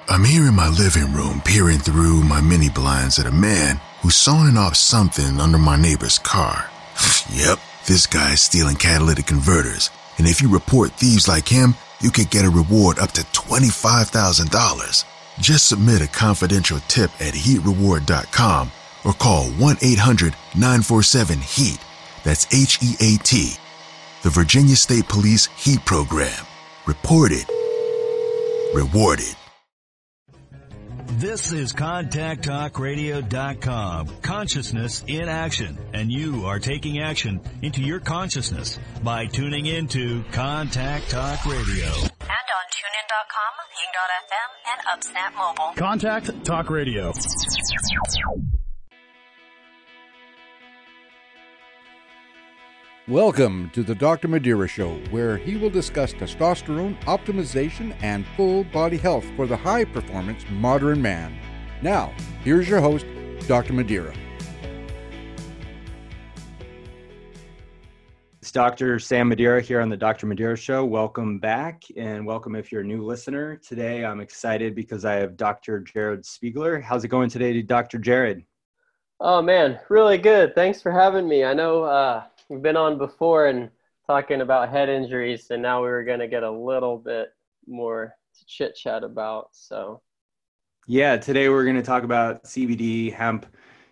I'm here in my living room peering through my mini blinds at a man who's sawing off something under my neighbor's car. Yep, this guy's stealing catalytic converters, and if you report thieves like him, you could get a reward up to $25,000. Just submit a confidential tip at heatreward.com or call 1-800-947-HEAT. That's HEAT. The Virginia State Police HEAT Program. Reported. Rewarded. This is ContactTalkRadio.com. Consciousness in action. And you are taking action into your consciousness by tuning into Contact Talk Radio. And on TuneIn.com, Ping.fm, and Upsnap Mobile. Contact Talk Radio. Welcome to the Dr. Madeira Show, where he will discuss testosterone, optimization, and full body health for the high-performance modern man. Now, here's your host, Dr. Madeira. It's Dr. Sam Madeira here on the Dr. Madeira Show. Welcome back, and welcome if you're a new listener. Today, I'm excited because I have Dr. Jared Spiegler. How's it going today, Dr. Jared? Oh, man, really good. Thanks for having me. I know we've been on before and talking about head injuries, and now we were going to get a little bit more to chit-chat about. So, yeah, today we're going to talk about CBD, hemp,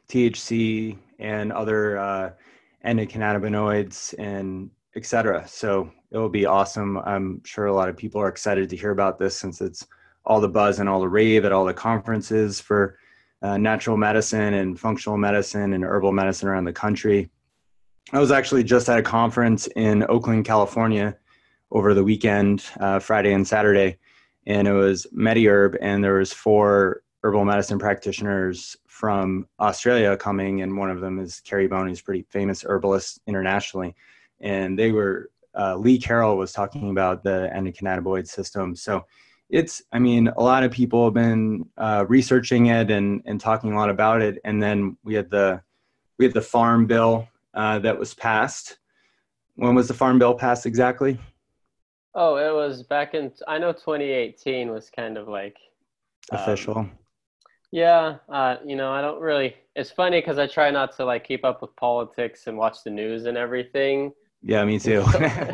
THC, and other endocannabinoids, and etc. So it'll be awesome. I'm sure a lot of people are excited to hear about this since it's all the buzz and all the rave at all the conferences for natural medicine and functional medicine and herbal medicine around the country. I was actually just at a conference in Oakland, California over the weekend, Friday and Saturday, and it was MediHerb, and there was 4 herbal medicine practitioners from Australia coming, and one of them is Kerry Bone, who's a pretty famous herbalist internationally, and they were, Lee Carroll was talking about the endocannabinoid system. So a lot of people have been researching it and talking a lot about it, and then we had the Farm Bill that was passed. When was the Farm Bill passed exactly? Oh, it was back in, I know 2018 was kind of like official. Yeah. I don't really, it's funny because I try not to like keep up with politics and watch the news and everything. Yeah, me too.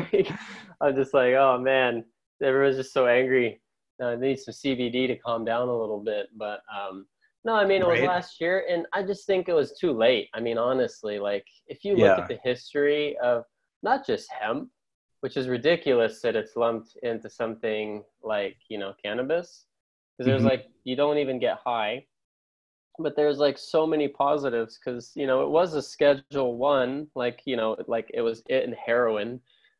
I'm just like, oh man, everyone's just so angry. They need some CBD to calm down a little bit. But no, it was last year, and I just think it was too late. Honestly, like if you look at the history of not just hemp, which is ridiculous that it's lumped into something like, cannabis, because there's like, you don't even get high, but there's like so many positives because, it was a Schedule 1, like it was it and heroin,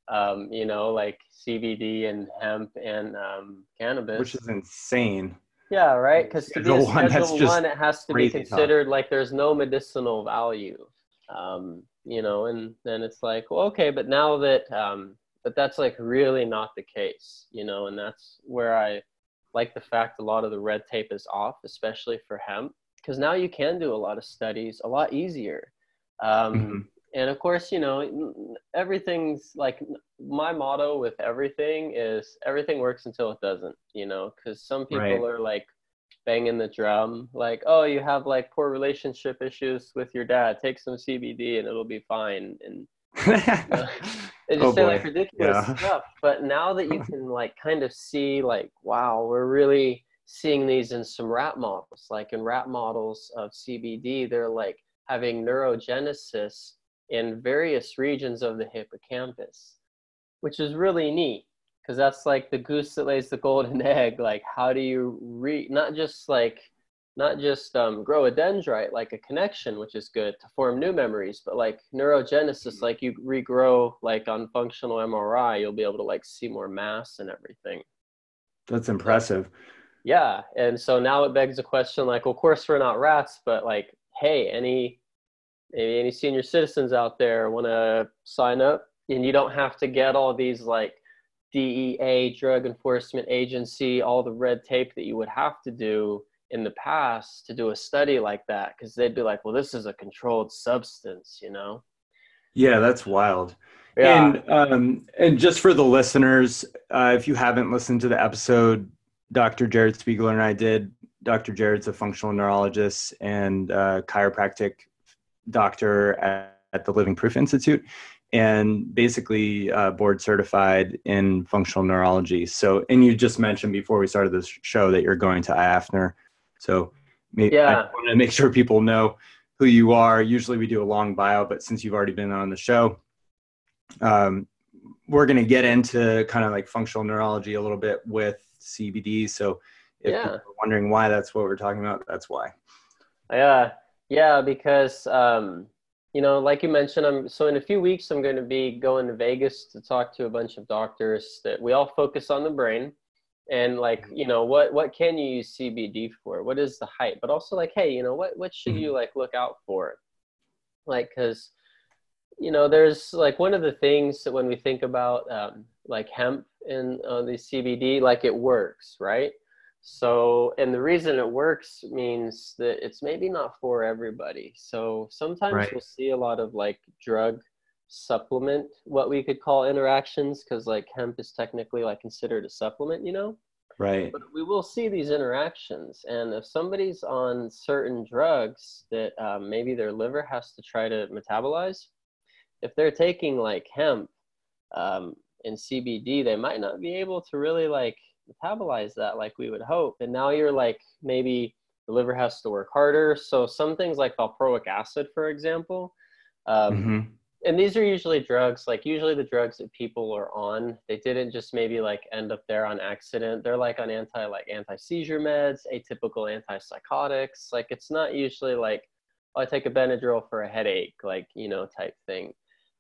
like CBD and hemp and cannabis. Which is insane. Yeah, right. Because to be a Schedule 1, it has to be considered like there's no medicinal value, and then it's like, well, okay, but now that, but that's like really not the case, and that's where I like the fact a lot of the red tape is off, especially for hemp, because now you can do a lot of studies a lot easier. And of course, everything's like, my motto with everything is everything works until it doesn't, because some people are like banging the drum, like, oh, you have like poor relationship issues with your dad, take some CBD and it'll be fine. And they just say like ridiculous stuff. But now that you can like kind of see like, wow, we're really seeing these in some rat models, like in rat models of CBD, they're like having neurogenesis in various regions of the hippocampus, which is really neat because that's like the goose that lays the golden egg. Like, how do you not just grow a dendrite, like a connection, which is good to form new memories, but like neurogenesis, like you regrow, like on functional MRI, you'll be able to like see more mass and everything. That's impressive. Yeah. And so now it begs the question, like, well, of course we're not rats, but like, hey, any senior citizens out there want to sign up, and you don't have to get all these like DEA, Drug Enforcement Agency, all the red tape that you would have to do in the past to do a study like that, because they'd be like, well, this is a controlled substance, Yeah, that's wild. Yeah. And just for the listeners, if you haven't listened to the episode Dr. Jared Spiegler and I did. Dr. Jared's a functional neurologist and chiropractic doctor at the Living Proof Institute, and basically board certified in functional neurology. So, and you just mentioned before we started this show that you're going to IAFNR. So maybe I want to make sure people know who you are. Usually we do a long bio, but since you've already been on the show, we're going to get into kind of like functional neurology a little bit with CBD. So if people are wondering why that's what we're talking about, that's why. Yeah, because, like you mentioned, so in a few weeks, I'm going to be going to Vegas to talk to a bunch of doctors that we all focus on the brain. And like, what can you use CBD for? What is the hype? But also like, hey, what should you like look out for? Like, cause there's like one of the things that when we think about like hemp and the CBD, like it works, right? So, and the reason it works means that it's maybe not for everybody. So sometimes we'll see a lot of like drug supplement, what we could call interactions, because like hemp is technically like considered a supplement, Right. But we will see these interactions. And if somebody's on certain drugs that maybe their liver has to try to metabolize, if they're taking like hemp and CBD, they might not be able to really like metabolize that like we would hope. And now you're like, maybe the liver has to work harder. So some things like valproic acid, for example, and these are usually drugs, like usually the drugs that people are on, they didn't just maybe like end up there on accident. They're like on anti-seizure meds, atypical antipsychotics. Like it's not usually like, oh, I take a Benadryl for a headache, like, type thing.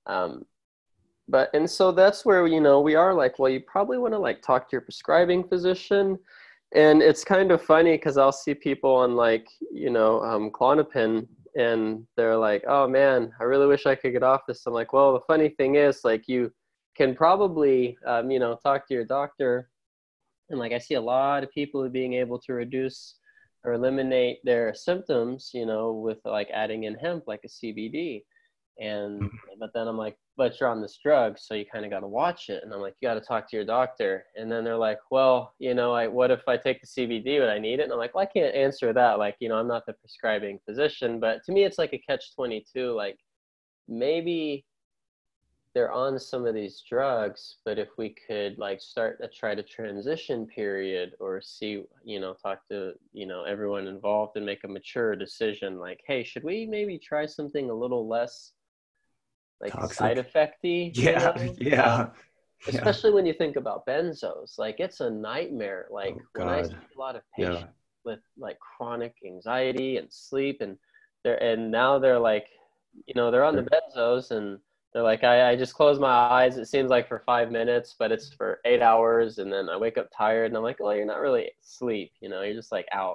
And so that's where, we are like, well, you probably want to like talk to your prescribing physician. And it's kind of funny because I'll see people on like, Klonopin, and they're like, oh man, I really wish I could get off this. I'm like, well, the funny thing is like, you can probably, talk to your doctor. And like, I see a lot of people being able to reduce or eliminate their symptoms, with like adding in hemp, like a CBD. But then I'm like, but you're on this drug, so you kind of got to watch it. And I'm like, you got to talk to your doctor. And then they're like, well, what if I take the CBD, would I need it? And I'm like, well, I can't answer that. Like, I'm not the prescribing physician, but to me, it's like a catch-22. Like maybe they're on some of these drugs, but if we could like try to transition period or see, talk to, everyone involved and make a mature decision. Like, hey, should we maybe try something a little less like toxic, side effecty? Especially when you think about benzos, like it's a nightmare. Like when I see a lot of patients with like chronic anxiety and sleep, and now they're like, they're on the benzos and they're like, I just close my eyes. It seems like for 5 minutes, but it's for 8 hours. And then I wake up tired and I'm like, well, you're not really asleep. You're just like out.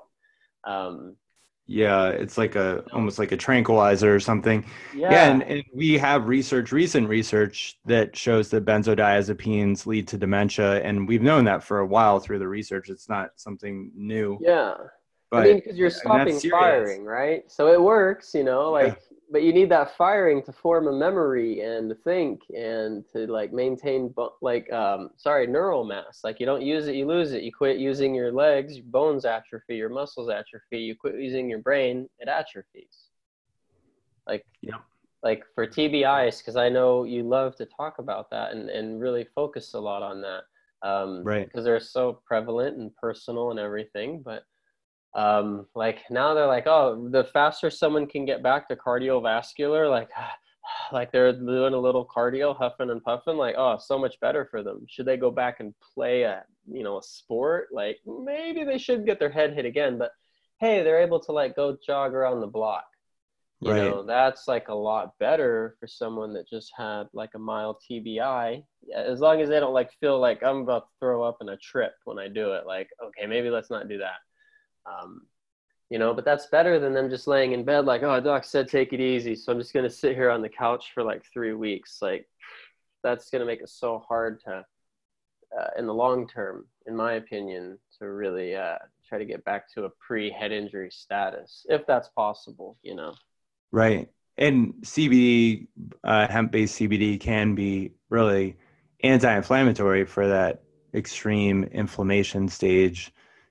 It's like almost like a tranquilizer or something. And we have recent research that shows that benzodiazepines lead to dementia, and we've known that for a while through the research. It's not something new. But because you're stopping firing, right? So it works, but you need that firing to form a memory and to think and to like maintain neural mass. Like you don't use it, you lose it. You quit using your legs, your bones atrophy, your muscles atrophy. You quit using your brain, it atrophies. Like for TBIs, because I know you love to talk about that and really focus a lot on that. Because they're so prevalent and personal and everything. But like now they're like, oh, the faster someone can get back to cardiovascular, like they're doing a little cardio, huffing and puffing, like, oh, so much better for them. Should they go back and play a sport? Like maybe they should get their head hit again, but hey, they're able to like go jog around the block. You know, that's like a lot better for someone that just had like a mild TBI, as long as they don't like feel like I'm about to throw up in a trip when I do it. Like, okay, maybe let's not do that. But that's better than them just laying in bed like, oh, doc said take it easy, so I'm just going to sit here on the couch for like 3 weeks. Like that's going to make it so hard to in the long term, in my opinion, to really try to get back to a pre-head injury status, if that's possible. Right. And CBD, hemp-based CBD can be really anti-inflammatory for that extreme inflammation stage.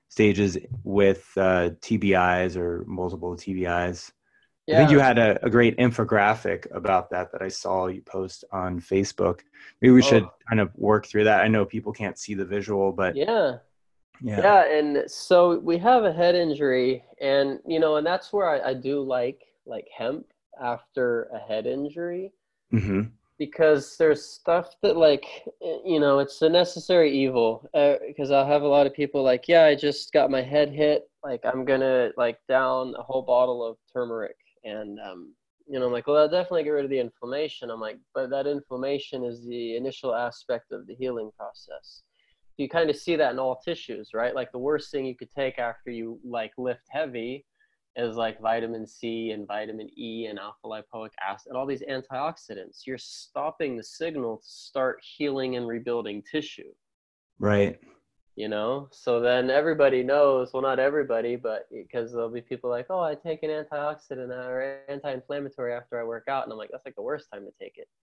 stages with TBIs or multiple TBIs. Yeah. I think you had a great infographic about that I saw you post on Facebook. Maybe we should kind of work through that. I know people can't see the visual, but yeah. And so we have a head injury, and and that's where I do like hemp after a head injury, because there's stuff that it's a necessary evil, because I'll have a lot of people like, yeah, I just got my head hit, like I'm gonna down a whole bottle of turmeric. And, I'm like, well, that'll definitely get rid of the inflammation. I'm like, but that inflammation is the initial aspect of the healing process. You kind of see that in all tissues, right? Like the worst thing you could take after you lift heavy is vitamin C and vitamin E and alpha lipoic acid and all these antioxidants. You're stopping the signal to start healing and rebuilding tissue. Right. So then everybody knows, well, not everybody, but because there'll be people like, oh, I take an antioxidant or anti-inflammatory after I work out. And I'm like, that's the worst time to take it.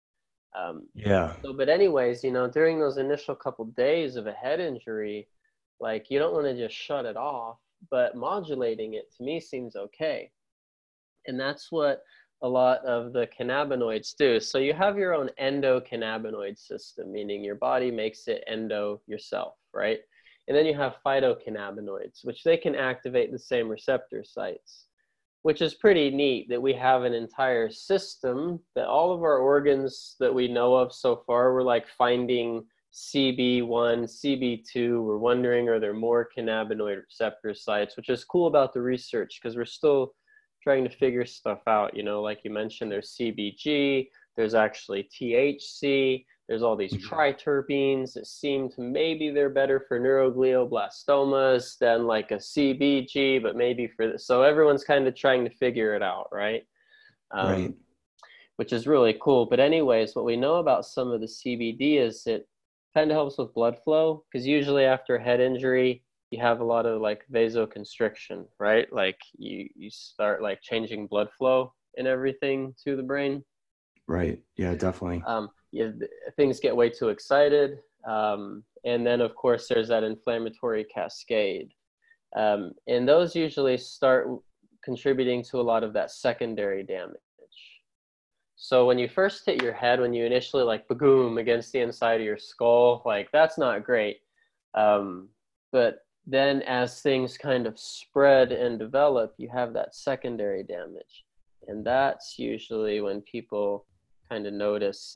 So, but anyways, during those initial couple days of a head injury, you don't want to just shut it off, but modulating it to me seems okay. And that's what a lot of the cannabinoids do. So you have your own endocannabinoid system, meaning your body makes it endo yourself, right? And then you have phytocannabinoids, which they can activate the same receptor sites, which is pretty neat that we have an entire system that all of our organs that we know of so far, we're finding CB1, CB2. We're wondering, are there more cannabinoid receptor sites, which is cool about the research because we're still trying to figure stuff out. Like you mentioned, there's CBG, there's actually THC, there's all these triterpenes that seem to maybe they're better for neuroglioblastomas than a CBG, but maybe for this. So everyone's kind of trying to figure it out, right? Right. Which is really cool. But anyways, what we know about some of the CBD is it kind of helps with blood flow, because usually after a head injury, you have a lot of vasoconstriction, right? You start changing blood flow and everything to the brain. Right. Yeah, definitely. Things get way too excited. And then of course there's that inflammatory cascade. And those usually start contributing to a lot of that secondary damage. So when you first hit your head, when you initially boom against the inside of your skull, that's not great. But then as things kind of spread and develop, you have that secondary damage. And that's usually when people kind of notice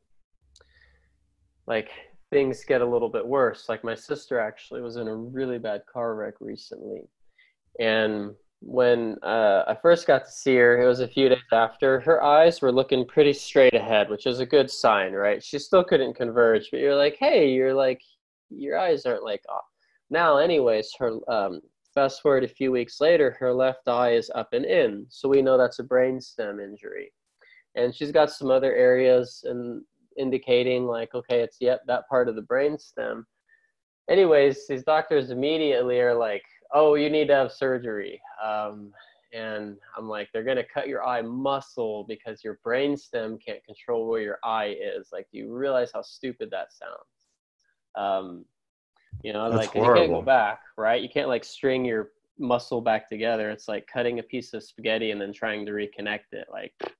things get a little bit worse. My sister actually was in a really bad car wreck recently. And when I first got to see her, it was a few days after, her eyes were looking pretty straight ahead, which is a good sign, right? She still couldn't converge, but you're like, hey, your eyes aren't off. Now, anyways, her fast forward a few weeks later, her left eye is up and in. So we know that's a brainstem injury. And she's got some other areas and indicating okay, it's that part of the brainstem. Anyways, these doctors immediately are like, oh, you need to have surgery. And I'm like, they're going to cut your eye muscle because your brainstem can't control where your eye is. Do you realize how stupid that sounds? That's you can't go back, right? You can't string your muscle back together. It's like cutting a piece of spaghetti and then trying to reconnect it.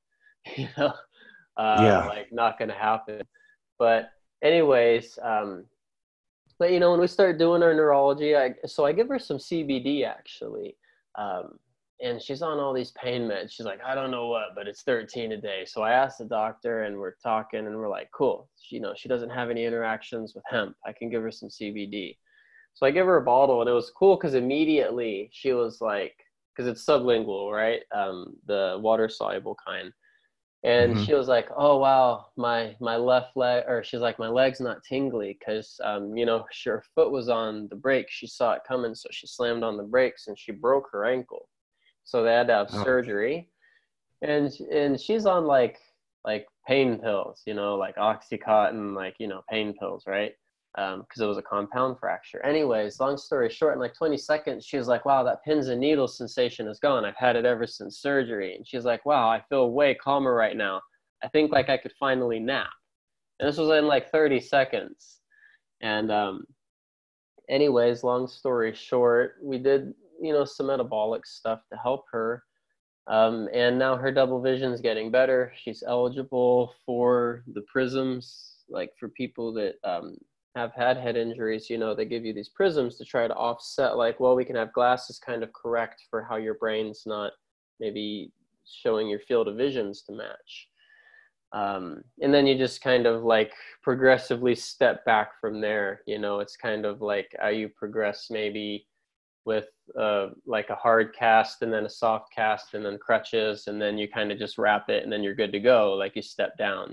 Not going to happen. But anyways, but when we start doing our neurology, I give her some CBD actually. And she's on all these pain meds. She's like, I don't know what, but it's 13 a day. So I asked the doctor and we're talking and we're like, cool. She doesn't have any interactions with hemp. I can give her some CBD. So I give her a bottle and it was cool because immediately she was because it's sublingual, right? The water soluble kind. And she was like, oh, wow, my left leg, or she's like, my leg's not tingly because, her foot was on the brake. She saw it coming. So she slammed on the brakes and she broke her ankle. So they had to have surgery. And she's on pain pills, Oxycontin, pain pills, right? Because it was a compound fracture. Anyways, long story short, in 20 seconds, she was like, wow, that pins and needles sensation is gone. I've had it ever since surgery. And she's like, wow, I feel way calmer right now. I think I could finally nap. And this was in 30 seconds. And anyways, long story short, we did, some metabolic stuff to help her. And now her double vision is getting better. She's eligible for the prisms, like for people that have had head injuries. They give you these prisms to try to offset, like, well, we can have glasses kind of correct for how your brain's not maybe showing your field of visions to match. And then you just kind of like progressively step back from there. It's kind of like how you progress maybe with like a hard cast and then a soft cast and then crutches, and then you kind of just wrap it and then you're good to go. Like you step down,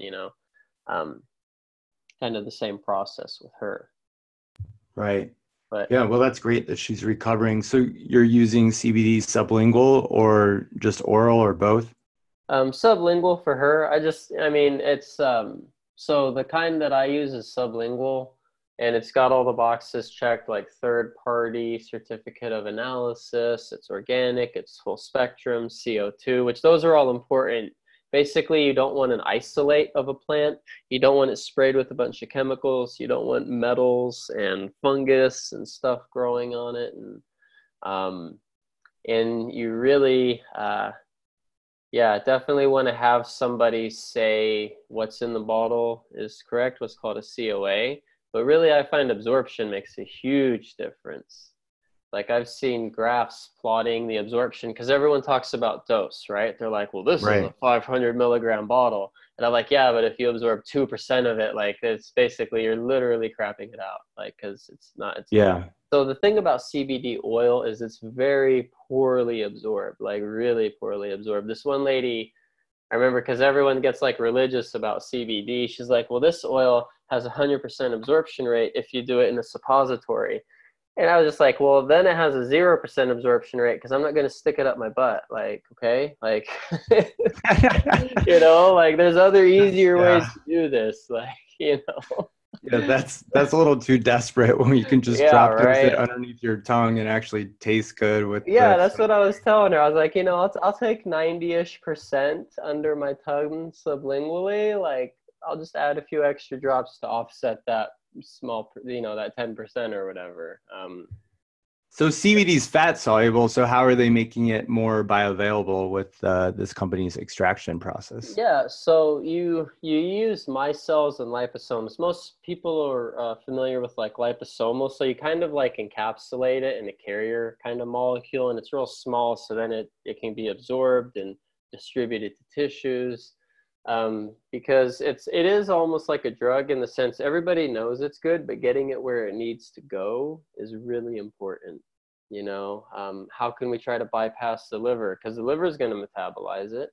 kind of the same process with her. Right. But yeah, well, that's great that she's recovering. So you're using CBD sublingual or just oral or both? Sublingual for her. It's so the kind that I use is sublingual, and it's got all the boxes checked, like third party certificate of analysis, it's organic, it's full spectrum, CO2, which those are all important. Basically, you don't want an isolate of a plant. You don't want it sprayed with a bunch of chemicals. You don't want metals and fungus and stuff growing on it. And you really, definitely want to have somebody say what's in the bottle is correct, what's called a COA. But really, I find absorption makes a huge difference. Like I've seen graphs plotting the absorption, because everyone talks about dose, right? They're like, well, this is a 500 milligram bottle. And I'm like, yeah, but if you absorb 2% of it, like it's basically, you're literally crapping it out. Like, cause it's not. So the thing about CBD oil is it's very poorly absorbed, like really poorly absorbed. This one lady, I remember, because everyone gets like religious about CBD. She's like, well, this oil has 100% absorption rate if you do it in a suppository. And I was just like, well, then it has a 0% absorption rate, because I'm not going to stick it up my butt. Like, okay, like, like there's other easier ways to do this. Like, Yeah, that's a little too desperate when you can just drop it underneath your tongue and actually taste good with. Yeah, that's what I was telling her. I was like, I'll take 90-ish% under my tongue sublingually. Like, I'll just add a few extra drops to offset that small, that 10% or whatever. So CBD is fat soluble. So how are they making it more bioavailable with this company's extraction process? Yeah, so you use micelles and liposomes. Most people are familiar with like liposomal. So you kind of like encapsulate it in a carrier kind of molecule, and it's real small. So then it can be absorbed and distributed to tissues. Because it is almost like a drug in the sense everybody knows it's good, but getting it where it needs to go is really important. How can we try to bypass the liver? Because the liver is going to metabolize it,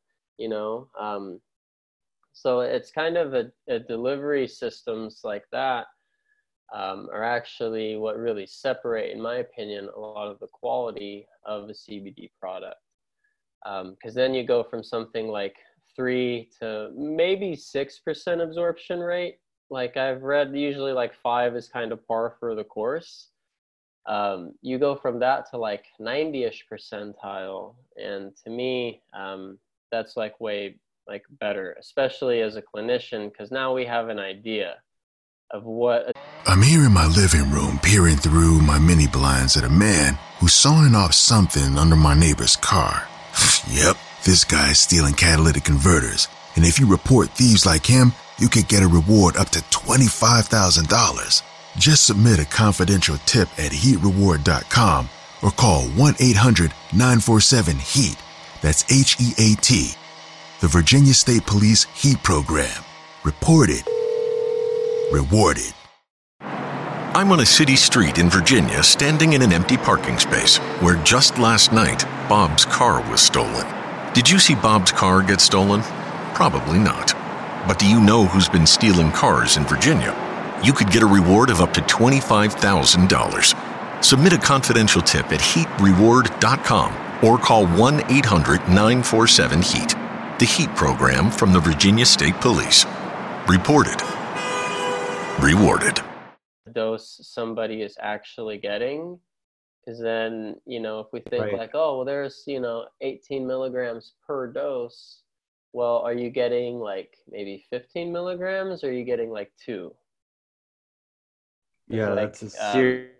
so it's kind of a delivery systems like that are actually what really separate, in my opinion, a lot of the quality of a CBD product. Because then you go from something like 3 to maybe 6% absorption rate. Like I've read, usually like 5 is kind of par for the course. You go from that to like 90-ish percentile, and to me, that's like way like better, especially as a clinician, because now we have an idea of what. I'm here in my living room, peering through my mini blinds at a man who's sawing off something under my neighbor's car. Yep. This guy's stealing catalytic converters, and if you report thieves like him, you could get a reward up to $25,000. Just submit a confidential tip at heatreward.com or call 1-800-947-HEAT. That's HEAT. The Virginia State Police HEAT program. Reported. Rewarded. I'm on a city street in Virginia, standing in an empty parking space where just last night, Bob's car was stolen. Did you see Bob's car get stolen? Probably not. But do you know who's been stealing cars in Virginia? You could get a reward of up to $25,000. Submit a confidential tip at heatreward.com or call 1-800-947-HEAT. The HEAT program from the Virginia State Police. Reported. Rewarded. Dose somebody is actually getting. Because then, if we think like, oh, well, there's, 18 milligrams per dose. Well, are you getting like maybe 15 milligrams or are you getting like 2? Yeah, that's a serious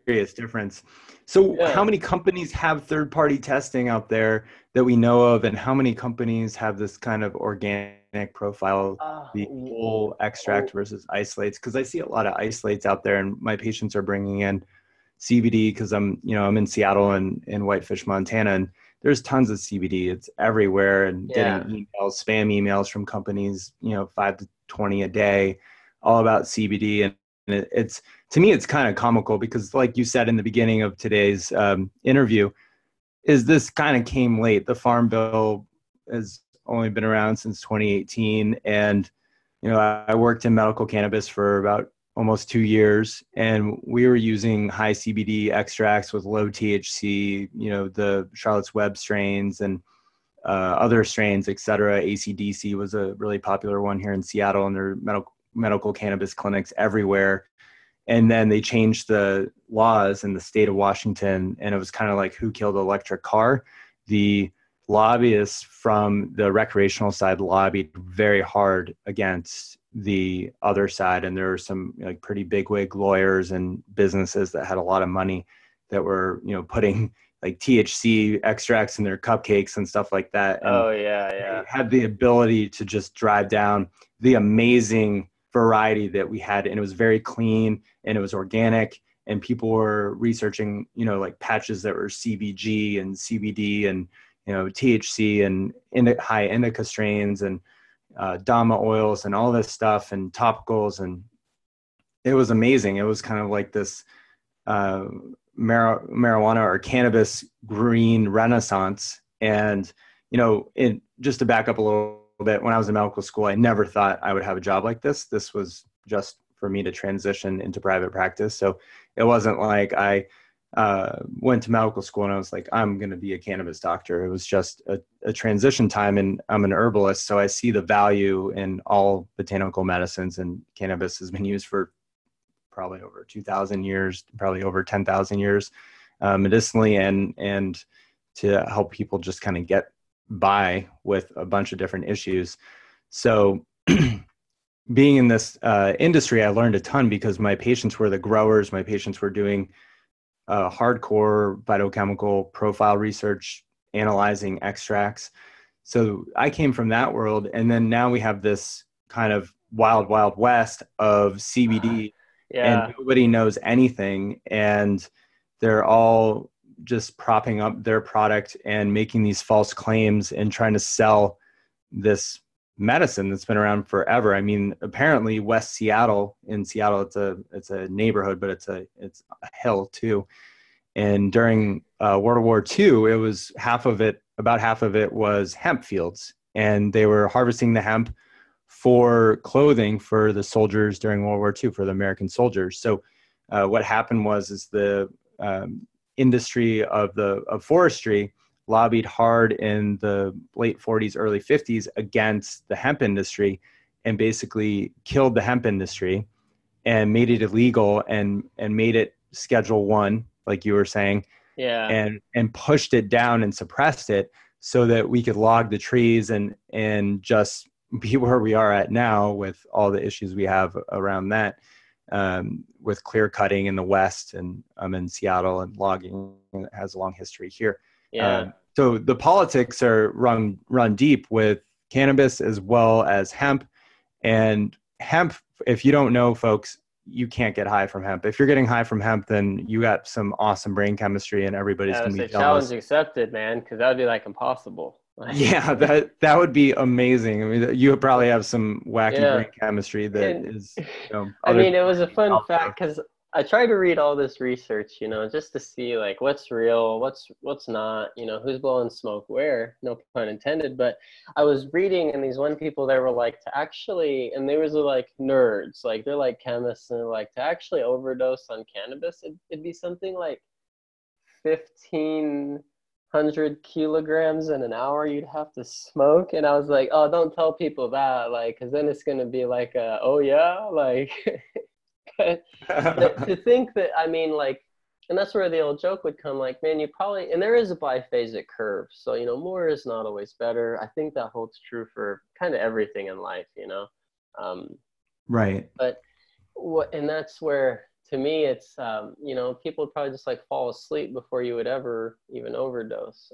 serious difference. So how many companies have third-party testing out there that we know of, and how many companies have this kind of organic profile, the whole extract versus isolates? Because I see a lot of isolates out there, and my patients are bringing in CBD because I'm in Seattle and in Whitefish, Montana, and there's tons of CBD. It's everywhere, and getting spam emails from companies, 5 to 20 a day, all about CBD. And it's, to me, it's kind of comical because, like you said in the beginning of today's interview, is this kind of came late. The Farm Bill has only been around since 2018. And, I worked in medical cannabis for about almost 2 years, and we were using high CBD extracts with low THC, the Charlotte's Web strains and other strains, et cetera. ACDC was a really popular one here in Seattle, and there are medical cannabis clinics everywhere. And then they changed the laws in the state of Washington, and it was kind of like who killed the electric car. The lobbyists from the recreational side lobbied very hard against the other side, and there were some pretty bigwig lawyers and businesses that had a lot of money that were putting like THC extracts in their cupcakes and stuff like that. And they had the ability to just drive down the amazing variety that we had, and it was very clean and it was organic, and people were researching like patches that were CBG and CBD and THC and high indica strains and Dama oils and all this stuff and topicals, and it was amazing. It was kind of like this marijuana or cannabis green renaissance. And just to back up a little bit, when I was in medical school, I never thought I would have a job like this. This was just for me to transition into private practice. So it wasn't like I went to medical school and I was like, I'm going to be a cannabis doctor. It was just a transition time, and I'm an herbalist. So I see the value in all botanical medicines, and cannabis has been used for probably over 2,000 years, probably over 10,000 years medicinally, and to help people just kind of get by with a bunch of different issues. So being in this industry, I learned a ton because my patients were the growers. My patients were doing hardcore phytochemical profile research, analyzing extracts. So I came from that world. And then now we have this kind of wild, wild west of CBD, and nobody knows anything. And they're all just propping up their product and making these false claims and trying to sell this medicine that's been around forever. I mean, apparently West Seattle, in Seattle, it's a neighborhood, but it's a hill too. And during World War II, it was about half of it was hemp fields, and they were harvesting the hemp for clothing for the soldiers during World War II, for the American soldiers. So what happened was the industry of forestry lobbied hard in the late 40s, early 50s against the hemp industry, and basically killed the hemp industry and made it illegal and made it Schedule 1, like you were saying, and pushed it down and suppressed it so that we could log the trees and just be where we are at now with all the issues we have around that, with clear cutting in the West, and I'm in Seattle, and logging has a long history here. So the politics are run deep with cannabis as well as hemp. And hemp, if you don't know, folks, you can't get high from hemp. If you're getting high from hemp, then you got some awesome brain chemistry, and everybody's going to be jealous. Challenge accepted, man, because that would be like impossible. Yeah, that would be amazing. I mean, you probably have some wacky brain chemistry that is. I mean, it was a fun fact because I try to read all this research, just to see like what's real, what's not, who's blowing smoke where, no pun intended. But I was reading, and these one people, they were like, to actually, and they was like nerds, like they're like chemists, and they're like, to actually overdose on cannabis, it'd be something like 1,500 kilograms in an hour you'd have to smoke. And I was like, oh, don't tell people that, like, because then it's gonna be like oh yeah, like. But to think that, I mean, like, and that's where the old joke would come, like, man, you probably, and there is a biphasic curve, so more is not always better. I think that holds true for kind of everything in life, right. But and that's where, to me, it's, you know, people would probably just like fall asleep before you would ever even overdose.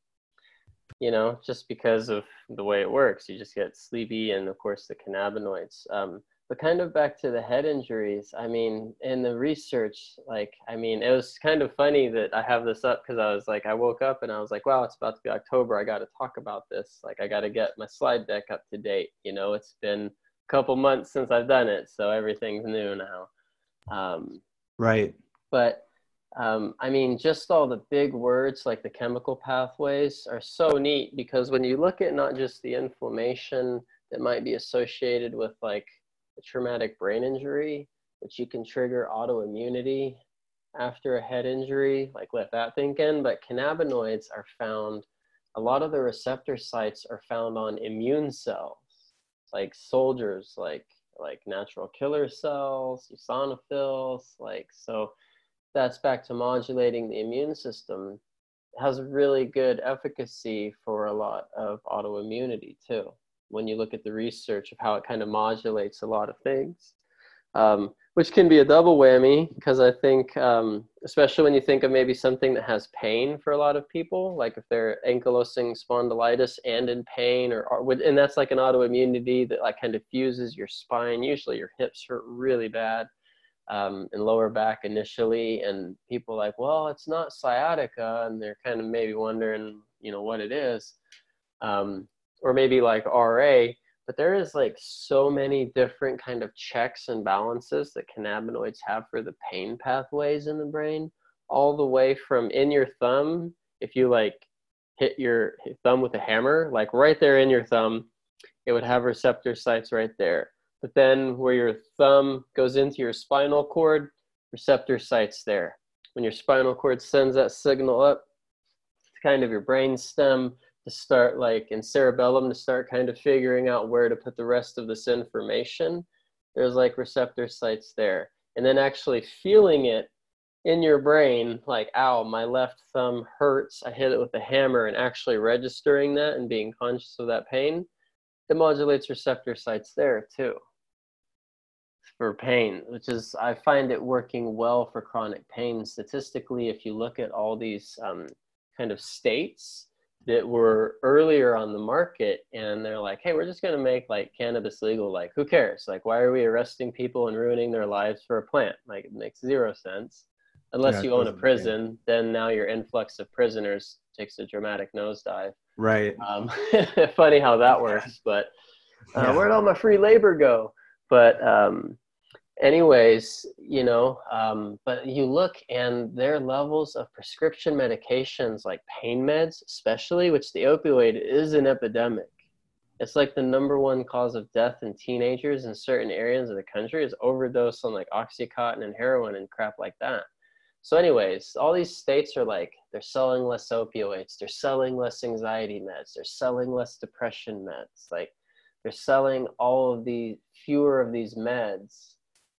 You know, just because of the way it works, you just get sleepy, and of course the cannabinoids. But kind of back to the head injuries, I mean, in the research, like, I mean, it was kind of funny that I have this up because I was like, I woke up and I was like, wow, it's about to be October. I got to talk about this. Like, I got to get my slide deck up to date. You know, it's been a couple months since I've done it, so everything's new now. Right. But I mean, just all the big words like the chemical pathways are so neat, because when you look at not just the inflammation that might be associated with like a traumatic brain injury, which you can trigger autoimmunity after a head injury, like let that think in, but cannabinoids are found, a lot of the receptor sites are found on immune cells, like soldiers, like natural killer cells, eosinophils, like, so that's back to modulating the immune system. It has really good efficacy for a lot of autoimmunity too, when you look at the research of how it kind of modulates a lot of things, which can be a double whammy, because I think, especially when you think of maybe something that has pain for a lot of people, like if they're ankylosing spondylitis and in pain, and that's like an autoimmunity that like kind of fuses your spine. Usually your hips hurt really bad, and lower back initially, and people are like, well, it's not sciatica, and they're kind of maybe wondering, you know, what it is, or maybe like RA. But there is like so many different kind of checks and balances that cannabinoids have for the pain pathways in the brain, all the way from in your thumb. If you like hit your thumb with a hammer, like right there in your thumb, it would have receptor sites right there. But then where your thumb goes into your spinal cord, receptor sites there. When your spinal cord sends that signal up to kind of your brain stem to start, like in cerebellum, to start kind of figuring out where to put the rest of this information, there's like receptor sites there. And then actually feeling it in your brain, like, ow, my left thumb hurts, I hit it with a hammer, and actually registering that and being conscious of that pain, it modulates receptor sites there too for pain, which is, I find it working well for chronic pain. Statistically, if you look at all these kind of states that were earlier on the market, and they're like, hey, we're just going to make like cannabis legal, like who cares? Like, why are we arresting people and ruining their lives for a plant? Like, it makes zero sense. Unless you own a prison, then now your influx of prisoners takes a dramatic nosedive. Right. Funny how that works, but where'd all my free labor go? But anyways, you know, but you look, and their levels of prescription medications like pain meds, especially, which the opioid is an epidemic. It's like the #1 cause of death in teenagers in certain areas of the country is overdose on like Oxycontin and heroin and crap like that. So anyways, all these states are like, they're selling less opioids, they're selling less anxiety meds, they're selling less depression meds, like they're selling all of the fewer of these meds,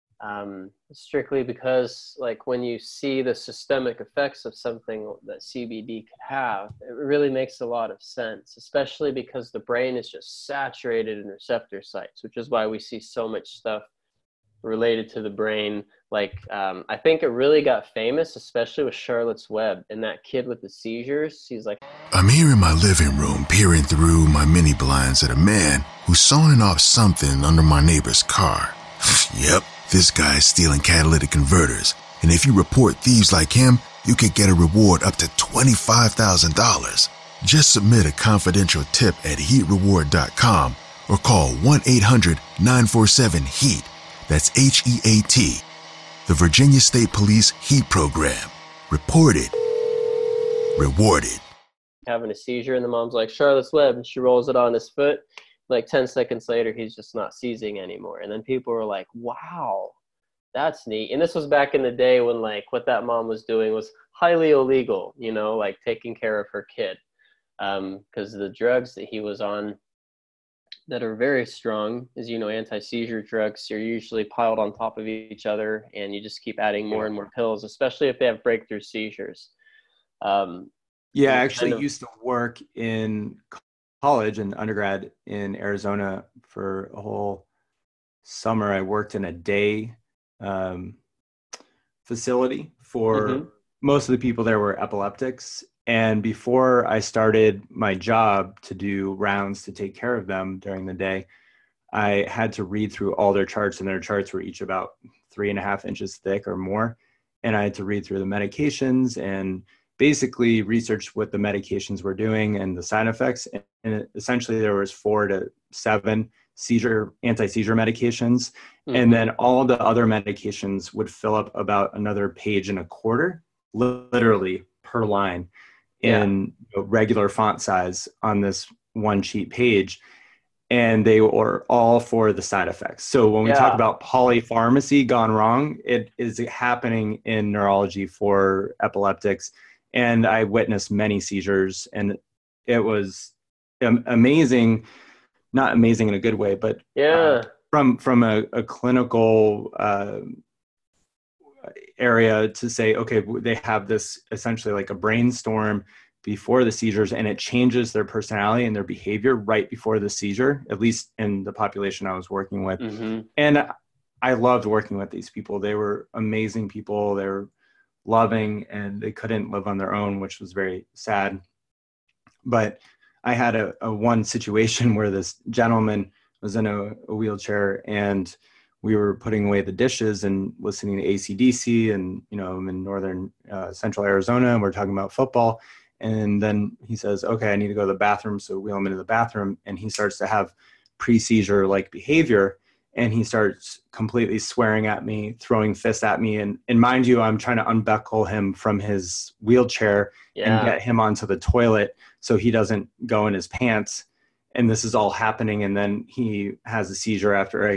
strictly because, like, when you see the systemic effects of something that CBD could have, it really makes a lot of sense, especially because the brain is just saturated in receptor sites, which is why we see so much stuff related to the brain. Like, I think it really got famous, especially with Charlotte's Web and that kid with the seizures. He's like, I'm here in my living room peering through my mini blinds at a man who's sawing off something under my neighbor's car. Yep, this guy's stealing catalytic converters, and if you report thieves like him, you could get a reward up to $25,000. Just submit a confidential tip at heatreward.com or call 1-800-947-HEAT. That's HEAT. The Virginia State Police HEAT program. Reported. Rewarded. Having a seizure, and the mom's like, Charlotte's Web, and she rolls it on his foot. Like 10 seconds later, he's just not seizing anymore. And then people were like, wow, that's neat. And this was back in the day when, like, what that mom was doing was highly illegal, you know, like taking care of her kid. Because the drugs that he was on that are very strong, as you know, anti-seizure drugs are usually piled on top of each other, and you just keep adding more and more pills, especially if they have breakthrough seizures. I actually used to work in college and undergrad in Arizona for a whole summer. I worked in a day facility for most of the people there were epileptics. And before I started my job to do rounds to take care of them during the day, I had to read through all their charts, and their charts were each about 3.5 inches thick or more. And I had to read through the medications and basically research what the medications were doing and the side effects. And essentially there was 4 to 7 anti-seizure medications. And then all the other medications would fill up about another 1.25 pages, literally per line in regular font size on this one cheat page. And they were all for the side effects. So when we talk about polypharmacy gone wrong, it is happening in neurology for epileptics. And I witnessed many seizures, and it was amazing, not amazing in a good way, but from a clinical area to say, okay, they have this essentially like a brainstorm before the seizures, and it changes their personality and their behavior right before the seizure, at least in the population I was working with. And I loved working with these people. They were amazing people. They were loving, and they couldn't live on their own, which was very sad. But I had a one situation where this gentleman was in a wheelchair, and we were putting away the dishes and listening to AC/DC, and, you know, I'm in northern central Arizona, and we're talking about football. And then he says, okay, I need to go to the bathroom. So we wheel him into the bathroom, and he starts to have pre-seizure like behavior. And he starts completely swearing at me, throwing fists at me. And mind you, I'm trying to unbuckle him from his wheelchair and get him onto the toilet so he doesn't go in his pants. And this is all happening. And then he has a seizure after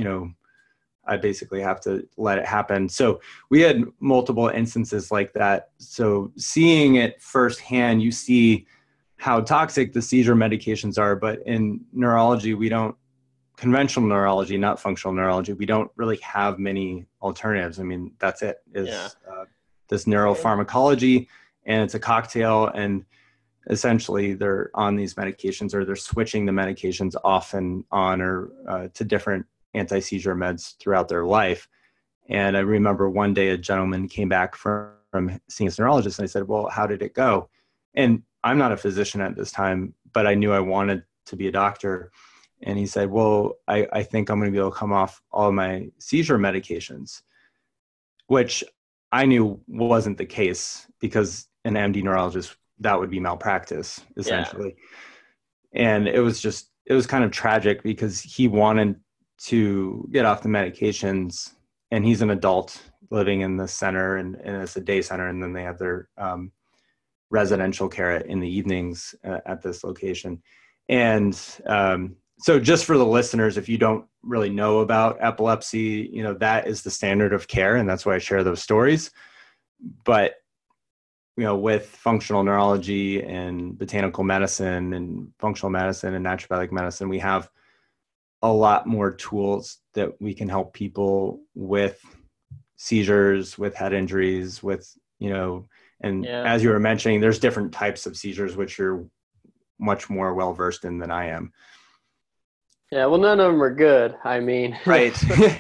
I basically have to let it happen. So we had multiple instances like that. So seeing it firsthand, you see how toxic the seizure medications are. But in neurology, conventional neurology, not functional neurology, we don't really have many alternatives. I mean, that's it, this neuropharmacology, and it's a cocktail. And essentially they're on these medications, or they're switching the medications off and on, or to different anti-seizure meds throughout their life. And I remember one day a gentleman came back from seeing his neurologist, and I said, well, how did it go? And I'm not a physician at this time, but I knew I wanted to be a doctor. And he said, well, I think I'm going to be able to come off all of my seizure medications, which I knew wasn't the case, because an MD neurologist, that would be malpractice, essentially. And it was kind of tragic, because he wanted to get off the medications, and he's an adult living in the center, and it's a day center. And then they have their residential care in the evenings at this location. And so just for the listeners, if you don't really know about epilepsy, you know, that is the standard of care, and that's why I share those stories. But, you know, with functional neurology and botanical medicine and functional medicine and naturopathic medicine, we have a lot more tools that we can help people with seizures, with head injuries, with, you know, and as you were mentioning, there's different types of seizures, which you're much more well-versed in than I am. Yeah, well, none of them are good. I mean, right.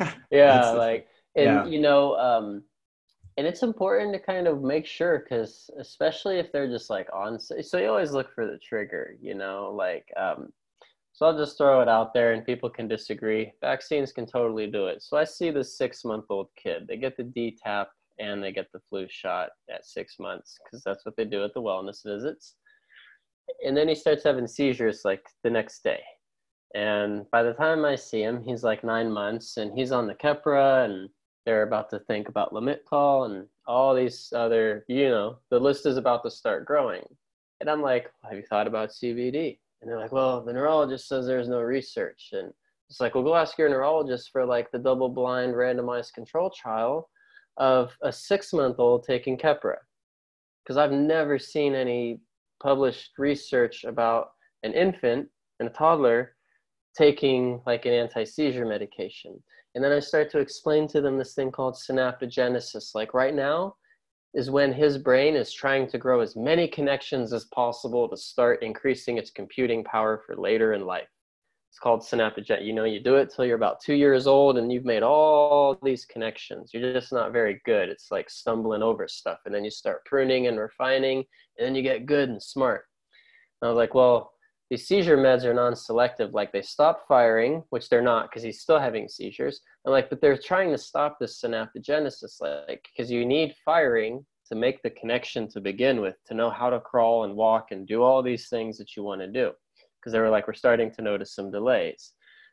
you know, and it's important to kind of make sure, because especially if they're just like on, so you always look for the trigger, you know, like, so I'll just throw it out there, and people can disagree. Vaccines can totally do it. So I see this 6-month-old kid, they get the DTaP and they get the flu shot at 6 months, because that's what they do at the wellness visits. And then he starts having seizures like the next day. And by the time I see him, he's like 9 months, and he's on the Keppra, and they're about to think about Lamictal and all these other, you know, the list is about to start growing. And I'm like, well, have you thought about CBD? And they're like, well, the neurologist says there's no research. And it's like, well, go ask your neurologist for like the double-blind randomized control trial of a 6-month-old taking Keppra. Because I've never seen any published research about an infant and a toddler taking like an anti-seizure medication. And then I start to explain to them this thing called synaptogenesis. Like right now is when his brain is trying to grow as many connections as possible to start increasing its computing power for later in life. It's called synaptogenesis. You know, you do it till you're about 2 years old and you've made all these connections. You're just not very good. It's like stumbling over stuff. And then you start pruning and refining, and then you get good and smart. And I was like, well, these seizure meds are non-selective. Like, they stop firing, which they're not, because he's still having seizures. I'm like, but they're trying to stop this synaptogenesis, like, because you need firing to make the connection to begin with, to know how to crawl and walk and do all these things that you want to do. Because they were like, we're starting to notice some delays,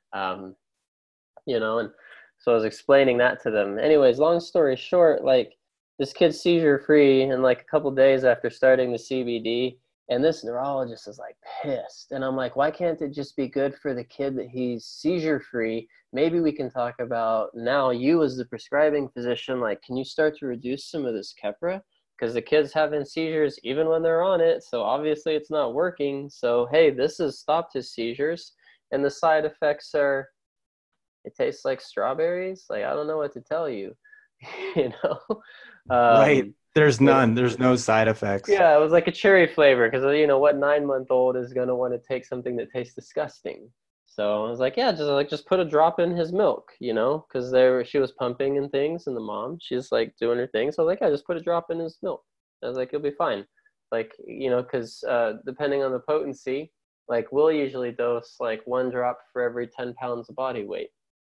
you know, and so I was explaining that to them. Anyways, long story short, like, this kid's seizure free in like a couple days after starting the CBD, and this neurologist is like pissed. And I'm like, why can't it just be good for the kid that he's seizure free? Maybe we can talk about now, you as the prescribing physician, like, can you start to reduce some of this Keppra? Because the kid's having seizures even when they're on it. So obviously it's not working. So, hey, this has stopped his seizures. And the side effects are, it tastes like strawberries. Like, I don't know what to tell you, you know? Right. There's none. There's no side effects. Yeah, it was like a cherry flavor. Because, you know, what 9-month-old is going to want to take something that tastes disgusting? So I was like, yeah, just put a drop in his milk, you know, because she was pumping and things, and the mom, she's like doing her thing. So I was like, yeah, just put a drop in his milk. I was like, it'll be fine. Like, you know, because depending on the potency, like, we'll usually dose like 1 drop for every 10 pounds of body weight.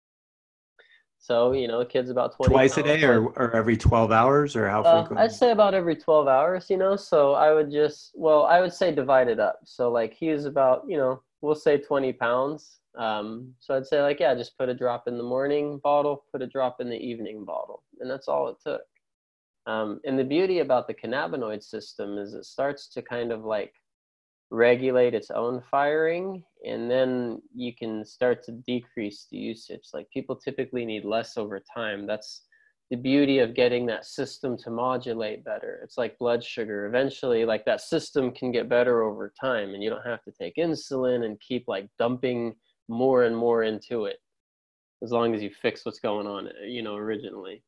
So, you know, the kid's about 20 Twice pounds, a day or every 12 hours, or how frequently? I'd say about every 12 hours, you know. So I would I would say divide it up. So like, he's about, you know, we'll say 20 pounds. So I'd say, like, yeah, just put a drop in the morning bottle, put a drop in the evening bottle. And that's all it took. And the beauty about the cannabinoid system is it starts to kind of like regulate its own firing, and then you can start to decrease the usage. Like, people typically need less over time. That's the beauty of getting that system to modulate better. It's like blood sugar. Eventually, like, that system can get better over time, and you don't have to take insulin and keep like dumping more and more into it, as long as you fix what's going on, you know, originally.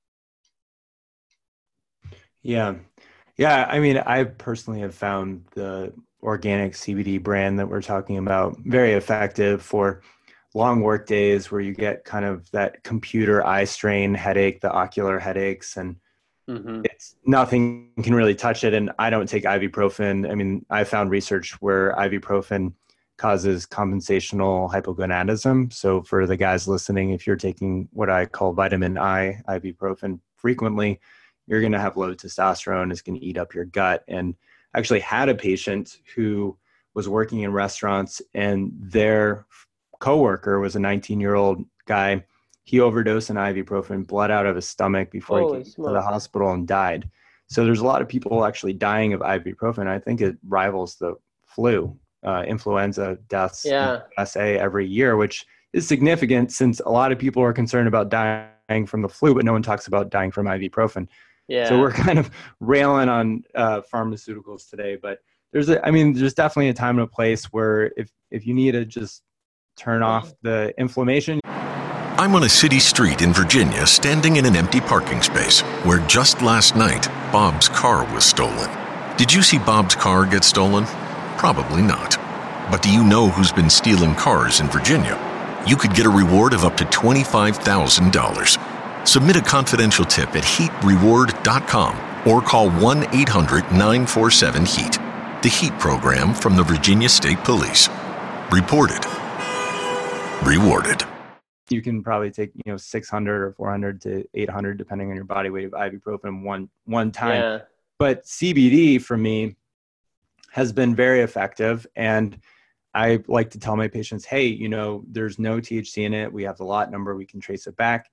Yeah. I mean, I personally have found the organic CBD brand that we're talking about very effective for long work days where you get kind of that computer eye strain headache, the ocular headaches, and it's nothing can really touch it. And I don't take ibuprofen. I mean, I found research where ibuprofen causes compensational hypogonadism. So for the guys listening, if you're taking what I call vitamin I ibuprofen frequently, you're going to have low testosterone. It's going to eat up your gut. And I actually had a patient who was working in restaurants, and their coworker was a 19-year-old guy. He overdosed on ibuprofen, bled out of his stomach before he came to the hospital, and died. So there's a lot of people actually dying of ibuprofen. I think it rivals the flu, influenza deaths in the USA every year, which is significant since a lot of people are concerned about dying from the flu, but no one talks about dying from ibuprofen. Yeah. So we're kind of railing on pharmaceuticals today, but there's definitely a time and a place where if you need to just turn off the inflammation. I'm on a city street in Virginia, standing in an empty parking space where just last night, Bob's car was stolen. Did you see Bob's car get stolen? Probably not. But do you know who's been stealing cars in Virginia? You could get a reward of up to $25,000. Submit a confidential tip at heatreward.com or call 1-800-947-HEAT. The HEAT program from the Virginia State Police. Reported. Rewarded. You can probably take 600 or 400 to 800 depending on your body weight of ibuprofen one time. Yeah. But CBD for me has been very effective, and I like to tell my patients, hey, there's no THC in it. We have the lot number. We can trace it back.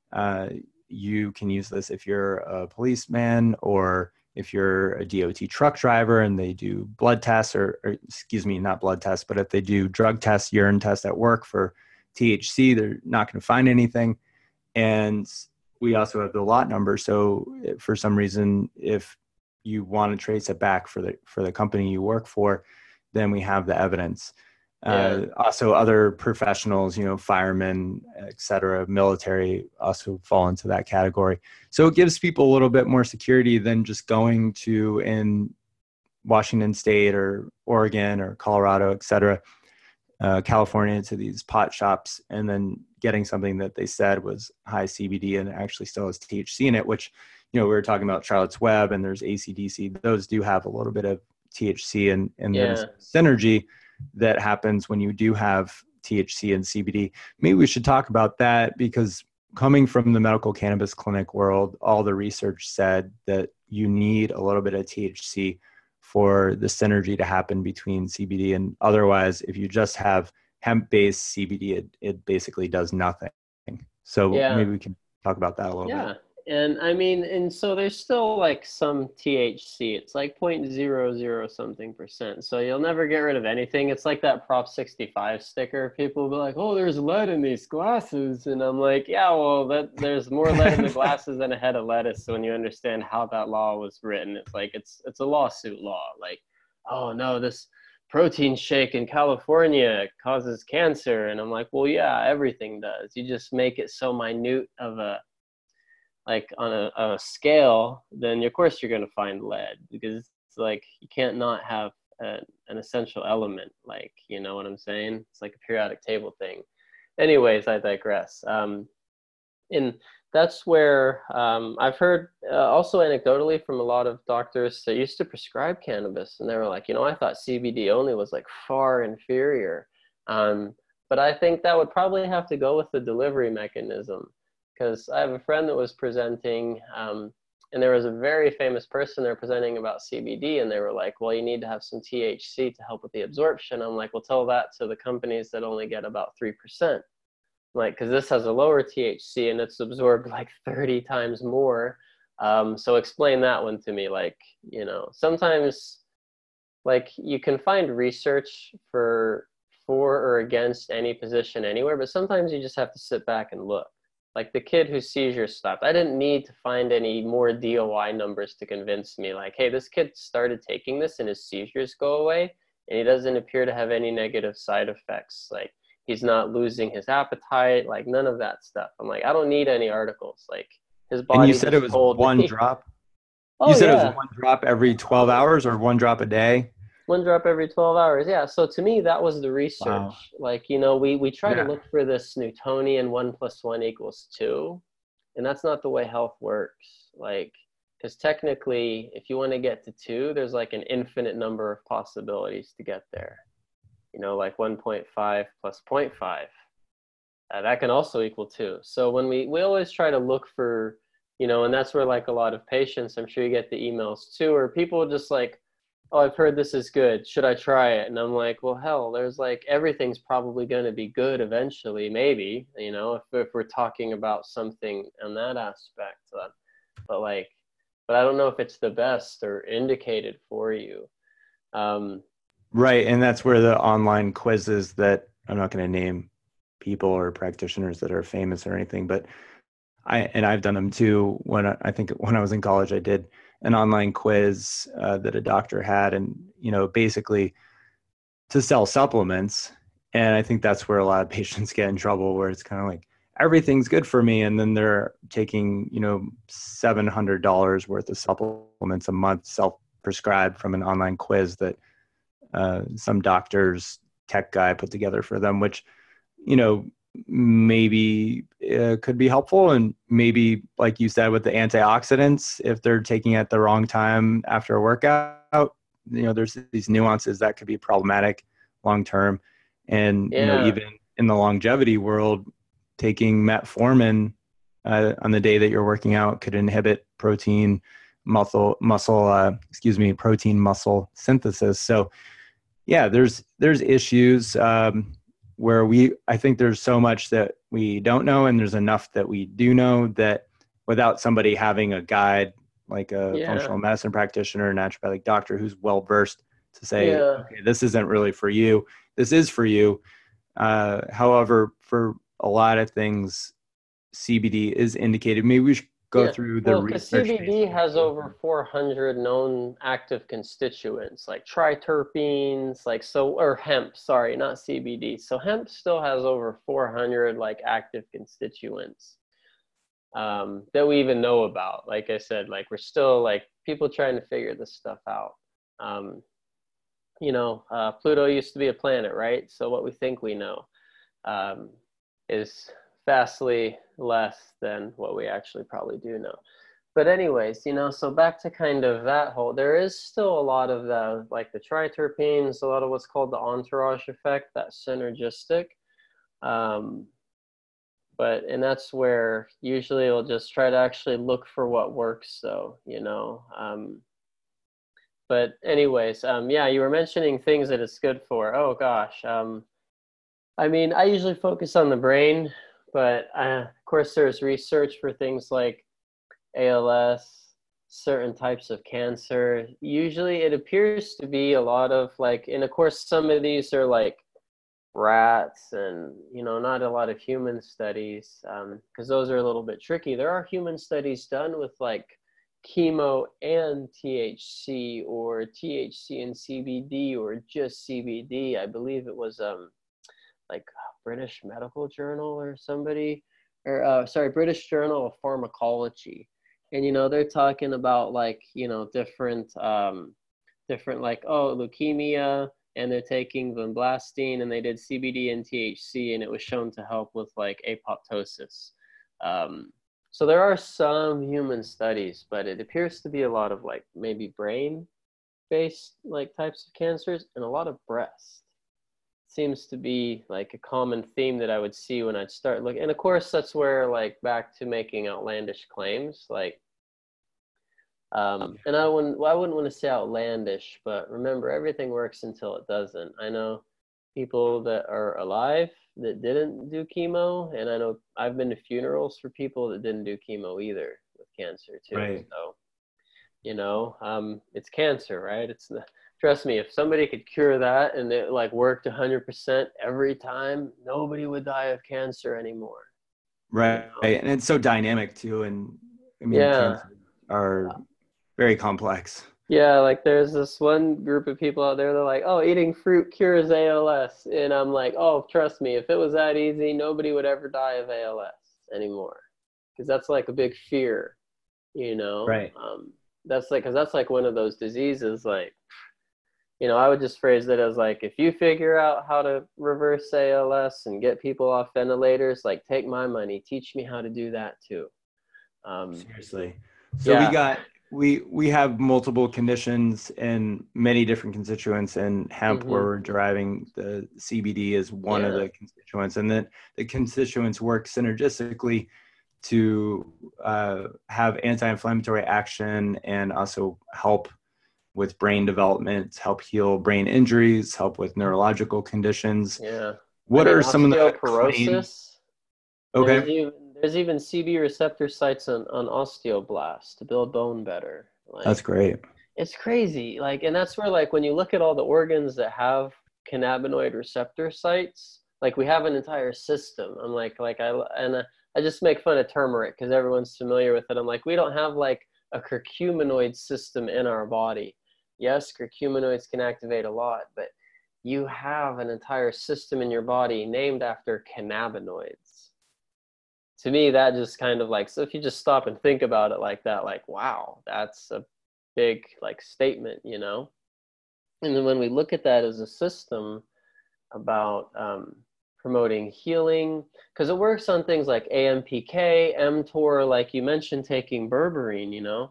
You can use this if you're a policeman or if you're a DOT truck driver and they do blood tests or excuse me, not blood tests, but if they do drug tests, urine tests at work for THC, they're not going to find anything. And we also have the lot number. So for some reason, if you want to trace it back for the company you work for, then we have the evidence. Also other professionals, firemen, et cetera, military also fall into that category. So it gives people a little bit more security than just going to in Washington State or Oregon or Colorado, et cetera, California to these pot shops and then getting something that they said was high CBD and actually still has THC in it, which, we were talking about Charlotte's Web and there's ACDC. Those do have a little bit of THC and there's synergy that happens when you do have THC and CBD. Maybe we should talk about that, because coming from the medical cannabis clinic world, all the research said that you need a little bit of THC for the synergy to happen between CBD, and otherwise, if you just have hemp-based CBD, it basically does nothing. So maybe we can talk about that a little bit. Yeah. And I mean, and so there's still like some THC. It's like 0.00 something %. So you'll never get rid of anything. It's like that Prop 65 sticker. People will be like, oh, there's lead in these glasses. And I'm like, yeah, well, there's more lead in the glasses than a head of lettuce. So when you understand how that law was written, it's like, it's a lawsuit law. Like, oh no, this protein shake in California causes cancer. And I'm like, well, yeah, everything does. You just make it so minute of a, like on a scale, then of course you're going to find lead, because it's like you can't not have an essential element, like, you know what I'm saying? It's like a periodic table thing. Anyways, I digress. And that's where I've heard also anecdotally from a lot of doctors that used to prescribe cannabis, and they were like, I thought CBD only was like far inferior. But I think that would probably have to go with the delivery mechanism. Because I have a friend that was presenting, and there was a very famous person there presenting about CBD, and they were like, well, you need to have some THC to help with the absorption. I'm like, well, tell that to the companies that only get about 3%. Like, because this has a lower THC and it's absorbed like 30 times more. So explain that one to me. Like, sometimes like you can find research for or against any position anywhere, but sometimes you just have to sit back and look. Like the kid whose seizures stopped, I didn't need to find any more DOI numbers to convince me, like, hey, this kid started taking this and his seizures go away, and he doesn't appear to have any negative side effects. Like, he's not losing his appetite, like none of that stuff. I'm like, I don't need any articles. Like, his body. And you said it was one drop? Oh, you said it was one drop every 12 hours or one drop a day? One drop every 12 hours. Yeah. So to me, that was the research. Wow. Like, we try to look for this Newtonian 1 + 1 = 2. And that's not the way health works. Like, because technically, if you want to get to 2, there's like an infinite number of possibilities to get there. Like 1.5 plus 0.5. That can also equal 2. So when we always try to look for, and that's where like a lot of patients, I'm sure you get the emails too, or people just like, oh, I've heard this is good. Should I try it? And I'm like, well, hell, there's like, everything's probably going to be good eventually, maybe, if we're talking about something on that aspect. But I don't know if it's the best or indicated for you. Right. And that's where the online quizzes that I'm not going to name people or practitioners that are famous or anything, but I've done them too. When I was in college, I did an online quiz that a doctor had, and basically to sell supplements. And I think that's where a lot of patients get in trouble, where it's kind of like, everything's good for me, and then they're taking $700 worth of supplements a month self-prescribed from an online quiz that some doctor's tech guy put together for them, which maybe could be helpful. And maybe, like you said, with the antioxidants, if they're taking it at the wrong time after a workout, there's these nuances that could be problematic long-term. And, even in the longevity world, taking metformin on the day that you're working out could inhibit protein muscle synthesis. So yeah, there's issues where I think there's so much that we don't know, and there's enough that we do know, that without somebody having a guide, like a functional medicine practitioner, naturopathic doctor who's well-versed to say, okay, this isn't really for you, this is for you. However, for a lot of things, CBD is indicated. Maybe we should go through the research. CBD has over 400 known active constituents, like triterpenes, or hemp, sorry, not CBD. So hemp still has over 400 like active constituents that we even know about. Like I said, like we're still like people trying to figure this stuff out. Pluto used to be a planet, right? So what we think we know is vastly less than what we actually probably do know. But anyways, so back to kind of that whole, there is still a lot of the, like the triterpenes, a lot of what's called the entourage effect, that synergistic. And that's where usually we'll just try to actually look for what works, though, but anyways, yeah, you were mentioning things that it's good for. Oh gosh. I mean, I usually focus on the brain, but of course there's research for things like ALS, certain types of cancer. Usually it appears to be a lot of like, and of course some of these are like rats and, not a lot of human studies, because those are a little bit tricky. There are human studies done with like chemo and THC, or THC and CBD, or just CBD. I believe it was like British Medical Journal or somebody, or British Journal of Pharmacology. And they're talking about like different like, leukemia, and they're taking vinblastine, and they did CBD and THC, and it was shown to help with like apoptosis. So there are some human studies, but it appears to be a lot of like maybe brain-based like types of cancers, and a lot of breast. Seems to be like a common theme that I would see when I'd start looking. And of course, that's where like back to making outlandish claims, like, and I wouldn't want to say outlandish, but remember, everything works until it doesn't. I know people that are alive that didn't do chemo, and I know I've been to funerals for people that didn't do chemo either with cancer too. Right. So, it's cancer, right? Trust me, if somebody could cure that and it like worked 100% every time, nobody would die of cancer anymore. Right. And it's so dynamic too. And I mean, cancers are very complex. Yeah, like there's this one group of people out there, they're like, oh, eating fruit cures ALS. And I'm like, oh, trust me, if it was that easy, nobody would ever die of ALS anymore. Because that's like a big fear, Right. That's like, because that's like one of those diseases, like, I would just phrase it as like, if you figure out how to reverse ALS and get people off ventilators, like take my money, teach me how to do that too. Seriously. So we have multiple conditions and many different constituents in hemp, where we're deriving the CBD as one of the constituents, and then the constituents work synergistically to have anti-inflammatory action and also help with brain development, help heal brain injuries, help with neurological conditions. Yeah. What are some of the claims? Okay. There's even CB receptor sites on osteoblasts to build bone better. Like, that's great. It's crazy. Like, and that's where, like, when you look at all the organs that have cannabinoid receptor sites, like we have an entire system. I'm like I just make fun of turmeric because everyone's familiar with it. I'm like, we don't have like a curcuminoid system in our body. Yes, curcuminoids can activate a lot, but you have an entire system in your body named after cannabinoids. To me, that just kind of like, so if you just stop and think about it like that, like, wow, that's a big like statement, And then when we look at that as a system about promoting healing, because it works on things like AMPK, mTOR, like you mentioned, taking berberine,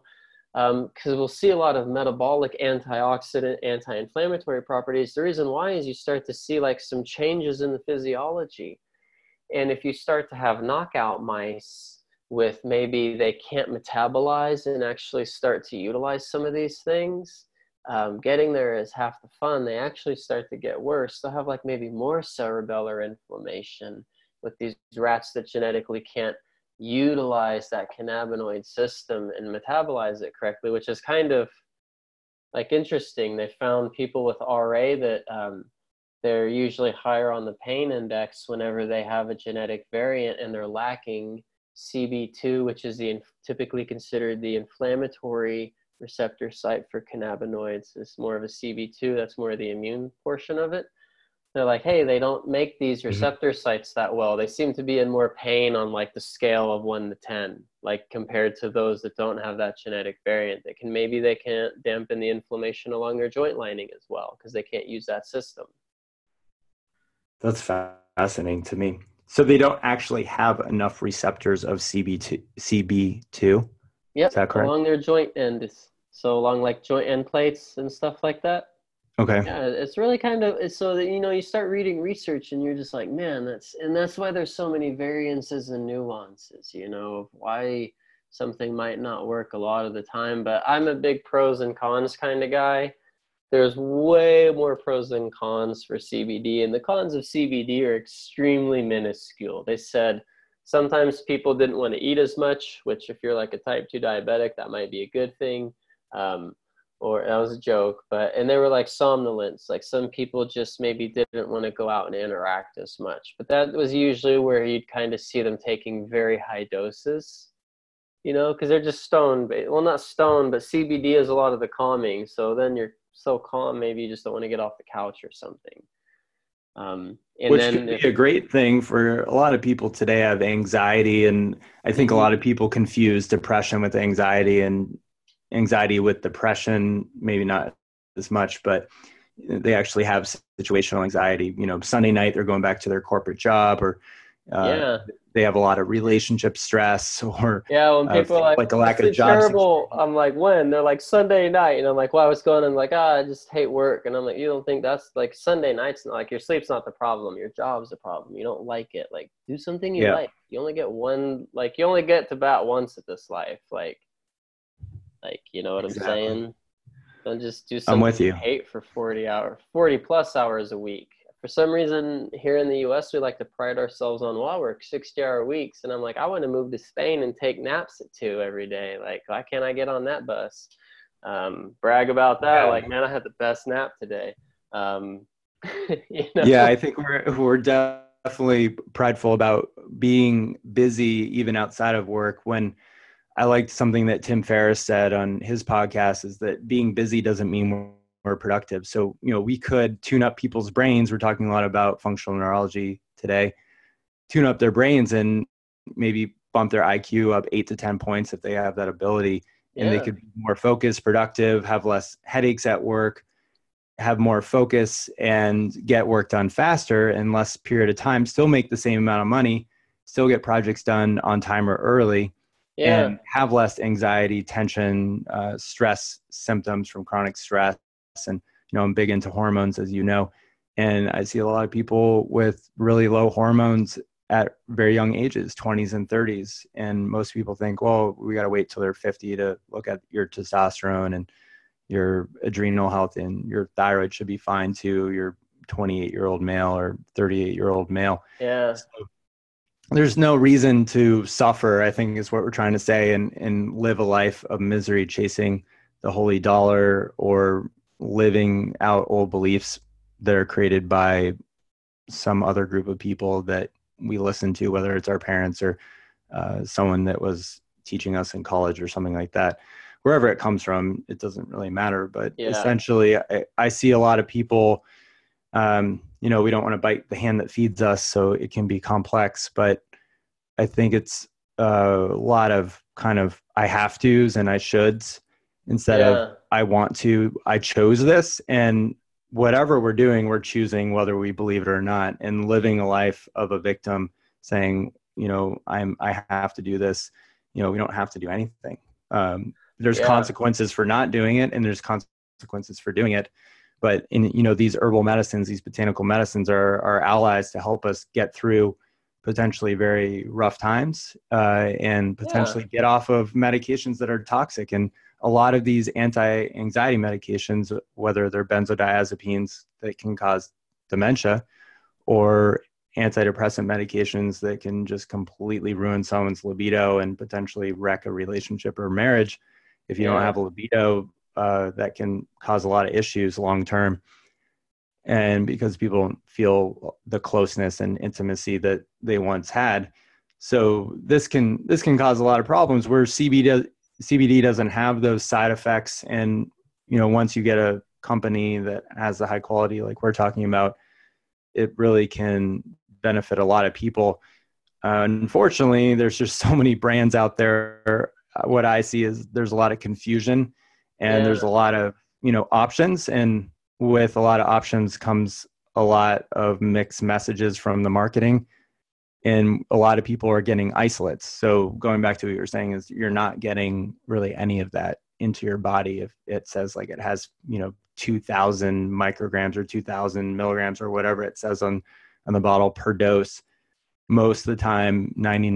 because we'll see a lot of metabolic, antioxidant, anti-inflammatory properties. The reason why is you start to see like some changes in the physiology. And if you start to have knockout mice with maybe they can't metabolize and actually start to utilize some of these things, getting there is half the fun. They actually start to get worse. They'll have like maybe more cerebellar inflammation with these rats that genetically can't utilize that cannabinoid system and metabolize it correctly, which is kind of like interesting. They found people with RA that they're usually higher on the pain index whenever they have a genetic variant and they're lacking CB2, which is typically considered the inflammatory receptor site for cannabinoids. It's more of a CB2, that's more of the immune portion of it. They're like, hey, they don't make these receptor sites that well. They seem to be in more pain on like the scale of 1 to 10, like compared to those that don't have that genetic variant. Maybe they can't dampen the inflammation along their joint lining as well because they can't use that system. That's fascinating to me. So they don't actually have enough receptors of CB2? Yep, is that correct? Along their joint end. So along like joint end plates and stuff like that. Okay. Yeah, it's really kind of, it's so that, you start reading research and you're just like, man, that's why there's so many variances and nuances, of why something might not work a lot of the time. But I'm a big pros and cons kind of guy. There's way more pros than cons for CBD, and the cons of CBD are extremely minuscule. They said sometimes people didn't want to eat as much, which if you're like a type 2 diabetic, that might be a good thing. Or that was a joke, and they were like somnolence. Like some people just maybe didn't want to go out and interact as much. But that was usually where you'd kind of see them taking very high doses, because they're just stoned. Well, not stoned, but CBD is a lot of the calming. So then you're so calm, maybe you just don't want to get off the couch or something. Which could be a great thing for a lot of people today have anxiety. And I think a lot of people confuse depression with anxiety and anxiety with depression, maybe not as much, but they actually have situational anxiety. Sunday night they're going back to their corporate job, or they have a lot of relationship stress, or when people are like a lack of job terrible. I'm like, when? They're like Sunday night, and I'm like, why? What's going on? Like, I just hate work, and I'm like, you don't think that's like Sunday night's not like your sleep's not the problem, your job's the problem. You don't like it. Like, do something you like. You only get one. Like, you only get to bat once at this life. Like, you know what I'm saying? Don't just do something you hate for 40 plus hours a week. For some reason, here in the U.S., we like to pride ourselves on, well, I work 60-hour weeks. And I'm like, I want to move to Spain and take naps at 2 every day. Like, why can't I get on that bus? Brag about that. Like, man, I had the best nap today. Yeah, I think we're definitely prideful about being busy even outside of work. When I liked something that Tim Ferriss said on his podcast is that being busy doesn't mean we're productive. So, we could tune up people's brains. We're talking a lot about functional neurology today. Tune up their brains and maybe bump their IQ up 8 to 10 points if they have that ability. And they could be more focused, productive, have less headaches at work, have more focus, and get work done faster in less period of time, still make the same amount of money, still get projects done on time or early. And have less anxiety, tension, stress symptoms from chronic stress. And, I'm big into hormones, as you know, and I see a lot of people with really low hormones at very young ages, 20s and 30s. And most people think, well, we got to wait till they're 50 to look at your testosterone and your adrenal health, and your thyroid should be fine too. You're 28-year-old male or 38-year-old male. Yeah. So, there's no reason to suffer, I think is what we're trying to say, and live a life of misery chasing the holy dollar, or living out old beliefs that are created by some other group of people that we listen to, whether it's our parents or someone that was teaching us in college or something like that. Wherever it comes from, it doesn't really matter. But essentially, I see a lot of people, we don't want to bite the hand that feeds us, so it can be complex. But I think it's a lot of kind of I have to's and I shoulds instead of I want to. I chose this, and whatever we're doing, we're choosing whether we believe it or not, and living a life of a victim, saying, I have to do this. We don't have to do anything. There's consequences for not doing it, and there's consequences for doing it. But in these herbal medicines, these botanical medicines are allies to help us get through potentially very rough times and potentially get off of medications that are toxic. And a lot of these anti-anxiety medications, whether they're benzodiazepines that can cause dementia, or antidepressant medications that can just completely ruin someone's libido and potentially wreck a relationship or marriage. If you don't have a libido, that can cause a lot of issues long term. And because people don't feel the closeness and intimacy that they once had. So this can cause a lot of problems where CBD doesn't have those side effects. And, once you get a company that has the high quality, like we're talking about, it really can benefit a lot of people. Unfortunately, there's just so many brands out there. What I see is there's a lot of confusion, and there's a lot of, options, and with a lot of options comes a lot of mixed messages from the marketing, and a lot of people are getting isolates. So going back to what you're saying is you're not getting really any of that into your body. If it says like it has, 2,000 micrograms or 2,000 milligrams or whatever it says on the bottle per dose, most of the time,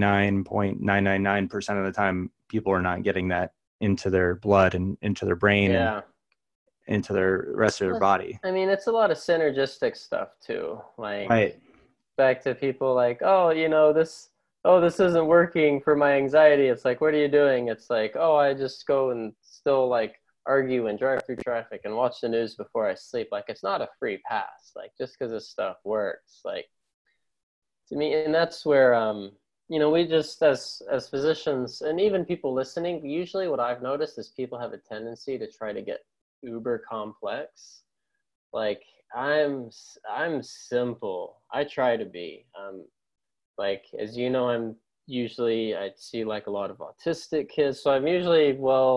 99.999% of the time, people are not getting that into their blood and into their brain and into their rest of their body. I mean, it's a lot of synergistic stuff too. Like, right. Back to people like, this isn't working for my anxiety. It's like, what are you doing? It's like, I just go and still like argue and drive through traffic and watch the news before I sleep. Like, it's not a free pass. Like, just because this stuff works, like, to me, and that's where, we just as physicians and even people listening, usually what I've noticed is people have a tendency to try to get uber complex. Like, I'm simple. I try to be. Like, as you know, I see like a lot of autistic kids, so I'm usually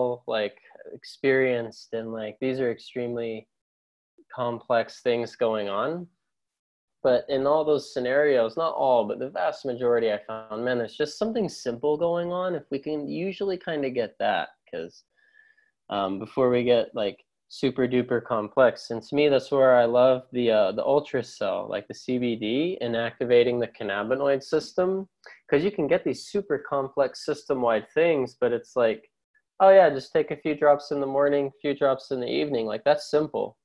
experienced in like these are extremely complex things going on. But in all those scenarios, not all, but the vast majority, I found, man, there's just something simple going on. If we can usually kind of get that, because before we get like super duper complex. And to me, that's where I love the ultracell, like the CBD, and activating the cannabinoid system, because you can get these super complex system-wide things, but it's like, oh yeah, just take a few drops in the morning, a few drops in the evening. Like, that's simple.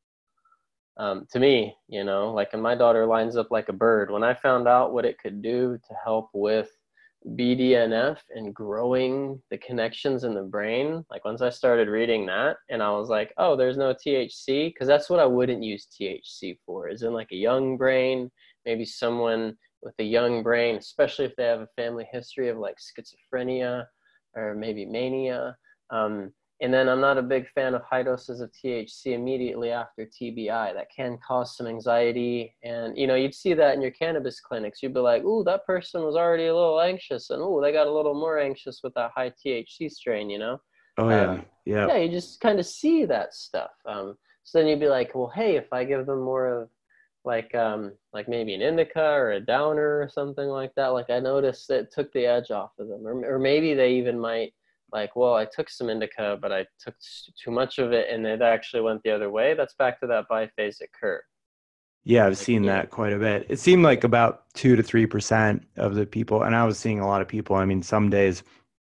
To me, like, and my daughter lines up like a bird. When I found out what it could do to help with BDNF and growing the connections in the brain, like once I started reading that, and I was like, oh, there's no THC, because that's what I wouldn't use THC for, is in like a young brain, maybe someone with a young brain, especially if they have a family history of like schizophrenia or maybe mania. And then I'm not a big fan of high doses of THC immediately after TBI. That can cause some anxiety. And, you'd see that in your cannabis clinics. You'd be like, ooh, that person was already a little anxious. And, ooh, they got a little more anxious with that high THC strain, Oh, yeah. Yeah, you just kind of see that stuff. So then you'd be like, well, hey, if I give them more of like maybe an indica or a downer or something like that, like I noticed it took the edge off of them. Or maybe they even might, like, well, I took some indica, but I took too much of it and it actually went the other way. That's back to that biphasic curve. Yeah, I've seen that quite a bit. It seemed like about 2 to 3% of the people, and I was seeing a lot of people. I mean, some days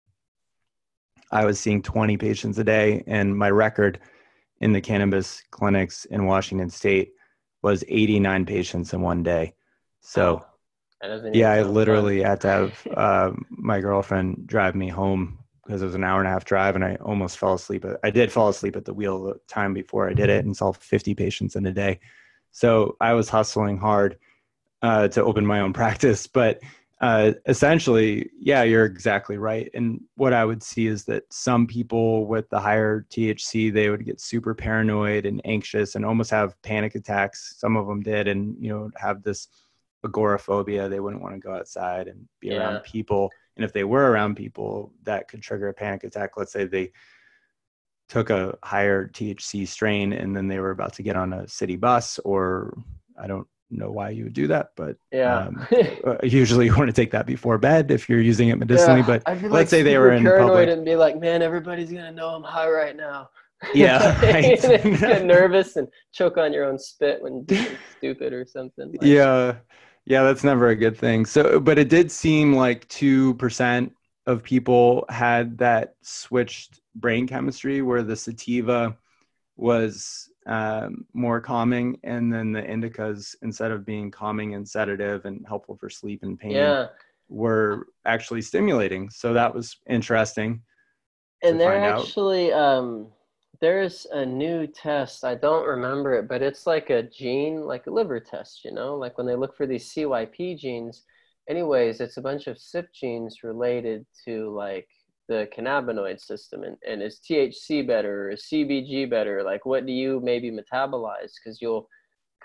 I was seeing 20 patients a day, and my record in the cannabis clinics in Washington State was 89 patients in one day. So, I literally had to have my girlfriend drive me home, because it was an hour and a half drive, and I almost fell asleep. I did fall asleep at the wheel the time before I did it, and saw 50 patients in a day. So I was hustling hard to open my own practice. But essentially, yeah, you're exactly right. And what I would see is that some people with the higher THC, they would get super paranoid and anxious and almost have panic attacks. Some of them did, and, have this agoraphobia. They wouldn't want to go outside and be around people. And if they were around people, that could trigger a panic attack. Let's say they took a higher THC strain and then they were about to get on a city bus, or I don't know why you would do that, but usually you want to take that before bed if you're using it medicinally. But let's say they were in public and be like, man, everybody's going to know I'm high right now. Yeah. Right. Get nervous and choke on your own spit when doing stupid or something. Like, yeah, that's never a good thing. So, but it did seem like 2% of people had that switched brain chemistry, where the sativa was more calming, and then the indicas, instead of being calming and sedative and helpful for sleep and pain, were actually stimulating. So that was interesting. And they're actually there's a new test, I don't remember it, but it's like a gene, like a liver test, like when they look for these CYP genes. Anyways, it's a bunch of CYP genes related to like the cannabinoid system, and is THC better or is CBG better? Like, what do you maybe metabolize? Because you'll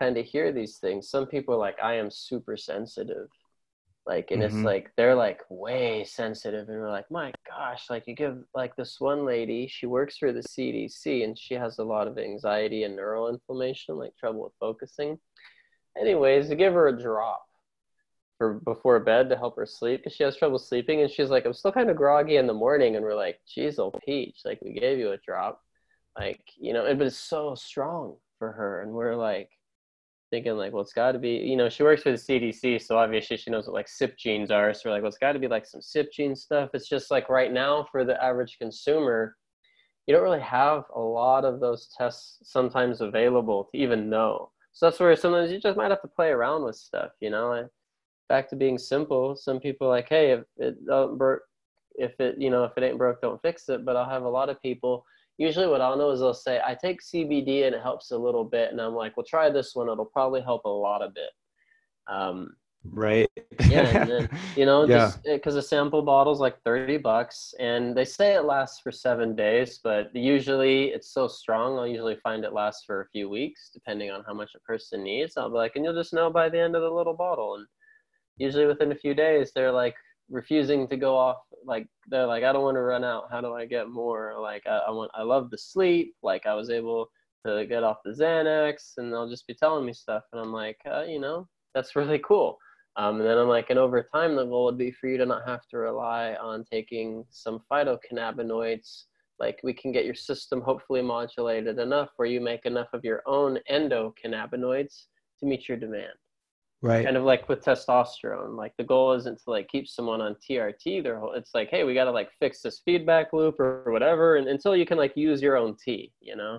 kind of hear these things. Some people are like, I am super sensitive. Like, and Mm-hmm. it's like, they're like way sensitive. And we're like, my gosh, like you give like this one lady, she works for the CDC and she has a lot of anxiety and neural inflammation, like trouble with focusing. Anyways, you give her a drop for before bed to help her sleep because she has trouble sleeping. And she's like, I'm still kind of groggy in the morning. And we're like, geez, old Peach, like we gave you a drop. Like, you know, but it's so strong for her. And we're like, thinking like, well, it's got to be, you know, she works for the CDC, so obviously she knows what like CYP genes are. So we're like, well, it's got to be like some CYP gene stuff. It's just like right now for the average consumer, you don't really have a lot of those tests sometimes available to even know. So that's where sometimes you just might have to play around with stuff, you know. And back to being simple. Some people are like, hey, if it don't work, if it, you know, if it ain't broke, don't fix it. But I'll have a lot of people. Usually what I'll know is they'll say, I take CBD and it helps a little bit. And I'm like, well, try this one. It'll probably help a lot of it. Right. Yeah. And then, you know, yeah. just because a sample bottle's like $30 and they say it lasts for 7 days, but usually it's so strong. I'll usually find it lasts for a few weeks, depending on how much a person needs. I'll be like, and you'll just know by the end of the little bottle. And usually within a few days, they're like, refusing to go off, like they're like, I don't want to run out, how do I get more? Like I love the sleep, like I was able to get off the Xanax, and they'll just be telling me stuff, and I'm like, you know, that's really cool. And then I'm like, and over time the goal would be for you to not have to rely on taking some phytocannabinoids. Like we can get your system hopefully modulated enough where you make enough of your own endocannabinoids to meet your demand. Right. Kind of like with testosterone, like the goal isn't to like keep someone on TRT their whole, it's like, hey, we got to like fix this feedback loop or whatever. And until you can like use your own T, you know?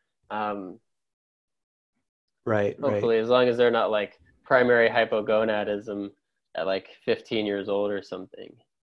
Right. Hopefully, as long as they're not like primary hypogonadism at like 15 years old or something.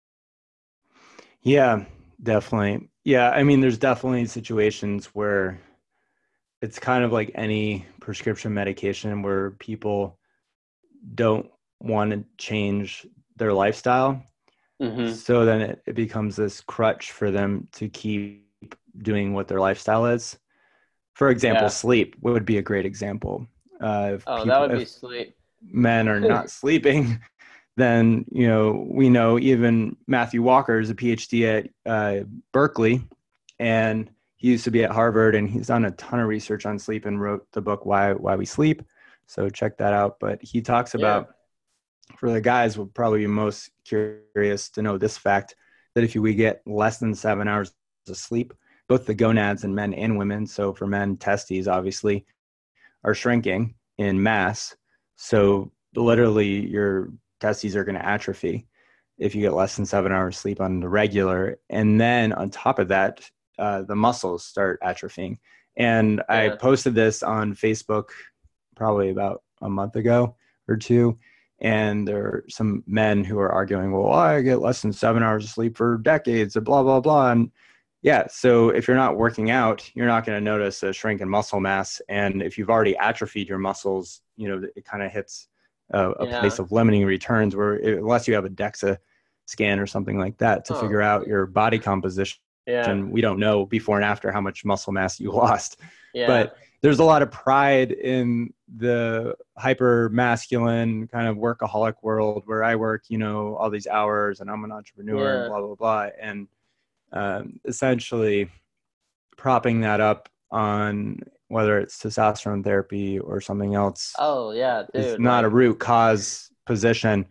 Yeah, definitely. Yeah. I mean, there's definitely situations where it's kind of like any prescription medication where people don't want to change their lifestyle. Mm-hmm. So then it becomes this crutch for them to keep doing what their lifestyle is. For example, sleep would be a great example. That would be sleep. Men are not sleeping, then, you know, we know even Matthew Walker is a PhD at Berkeley, and he used to be at Harvard, and he's done a ton of research on sleep and wrote the book, Why We Sleep. So check that out. But he talks about, for the guys, will probably be most curious to know this fact, that if we get less than 7 hours of sleep, both the gonads in men and women, so for men, testes obviously, are shrinking in mass. So literally your testes are going to atrophy if you get less than 7 hours sleep on the regular. And then on top of that, the muscles start atrophying. And I posted this on Facebook probably about a month ago or two. And there are some men who are arguing, well, I get less than 7 hours of sleep for decades, blah, blah, blah. And yeah, so if you're not working out, you're not going to notice a shrink in muscle mass. And if you've already atrophied your muscles, you know, it kind of hits a place of limiting returns where unless you have a DEXA scan or something like that to figure out your body composition, we don't know before and after how much muscle mass you lost. But there's a lot of pride in the hyper masculine kind of workaholic world where I work, you know, all these hours and I'm an entrepreneur and blah, blah, blah. And essentially propping that up on whether it's testosterone therapy or something else. It's not a root cause position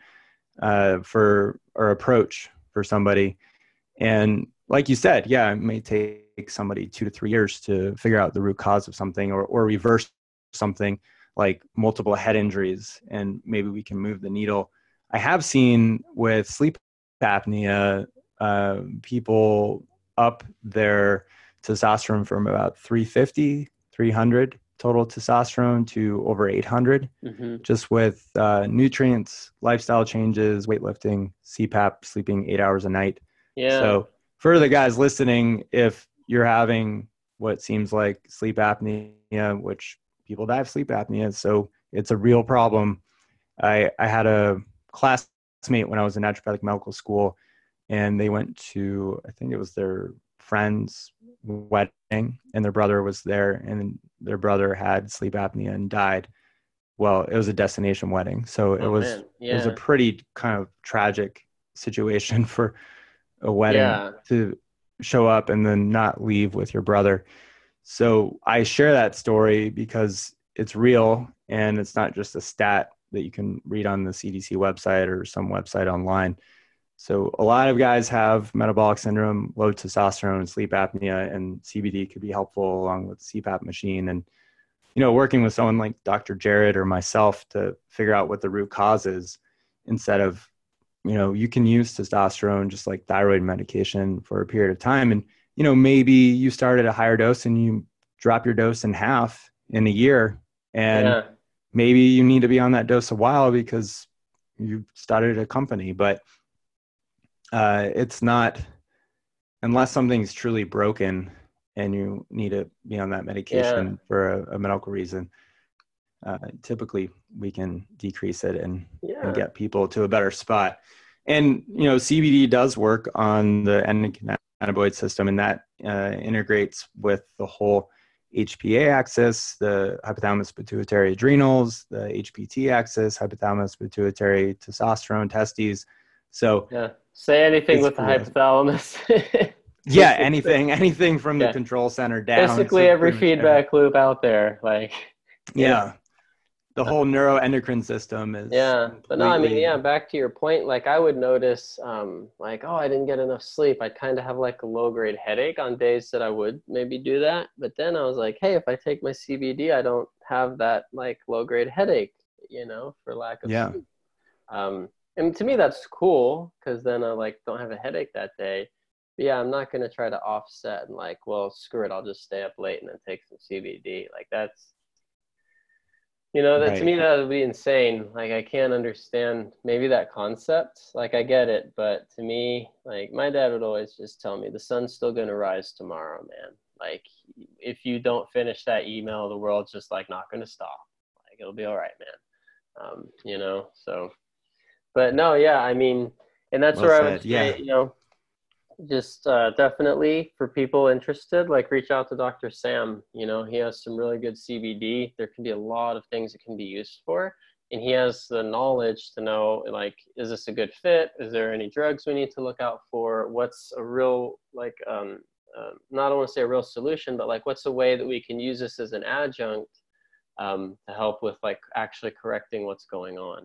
for or approach for somebody. And like you said, it may take somebody 2 to 3 years to figure out the root cause of something or reverse something like multiple head injuries, and maybe we can move the needle. I have seen with sleep apnea, people up their testosterone from about 350, 300 total testosterone to over 800, just with nutrients, lifestyle changes, weightlifting, CPAP, sleeping 8 hours a night. So for the guys listening, if you're having what seems like sleep apnea, which people die of sleep apnea, so it's a real problem. I had a classmate when I was in naturopathic medical school, and they went to, I think it was their friend's wedding, and their brother was there, and their brother had sleep apnea and died. well, it was a destination wedding. So it was a pretty kind of tragic situation for a wedding to show up and then not leave with your brother. So I share that story because it's real and it's not just a stat that you can read on the CDC website or some website online. So a lot of guys have metabolic syndrome, low testosterone, sleep apnea, and CBD could be helpful along with the CPAP machine. And, working with someone like Dr. Jared or myself to figure out what the root cause is instead of, you can use testosterone just like thyroid medication for a period of time. And, maybe you start at a higher dose and you drop your dose in half in a year. And maybe you need to be on that dose a while because you started a company. But it's not, unless something's truly broken and you need to be on that medication for a medical reason. Typically we can decrease it and get people to a better spot. And, CBD does work on the endocannabinoid system, and that integrates with the whole HPA axis, the hypothalamus pituitary adrenals, the HPT axis, hypothalamus pituitary testosterone testes. So say anything with the hypothalamus. anything from the control center down. Basically every feedback loop out there. The whole neuroendocrine system is but no, I mean, back to your point, like I would notice I didn't get enough sleep. I'd kind of have like a low grade headache on days that I would maybe do that, but then I was like, hey, if I take my CBD, I don't have that like low grade headache, for lack of sleep. And to me that's cool because then I don't have a headache that day. But I'm not going to try to offset and screw it, I'll just stay up late and then take some CBD. That's that to me, that would be insane. I can't understand maybe that concept. I get it, but to me, my dad would always just tell me the sun's still going to rise tomorrow, man. If you don't finish that email, the world's just not going to stop. It'll be all right, man. So, but no, I mean, and that's where I would say, just definitely for people interested, reach out to Dr. Sam. He has some really good CBD. There can be a lot of things it can be used for, and he has the knowledge to know is this a good fit? Is there any drugs we need to look out for? What's a real not I want to say a real solution, but what's a way that we can use this as an adjunct to help with actually correcting what's going on?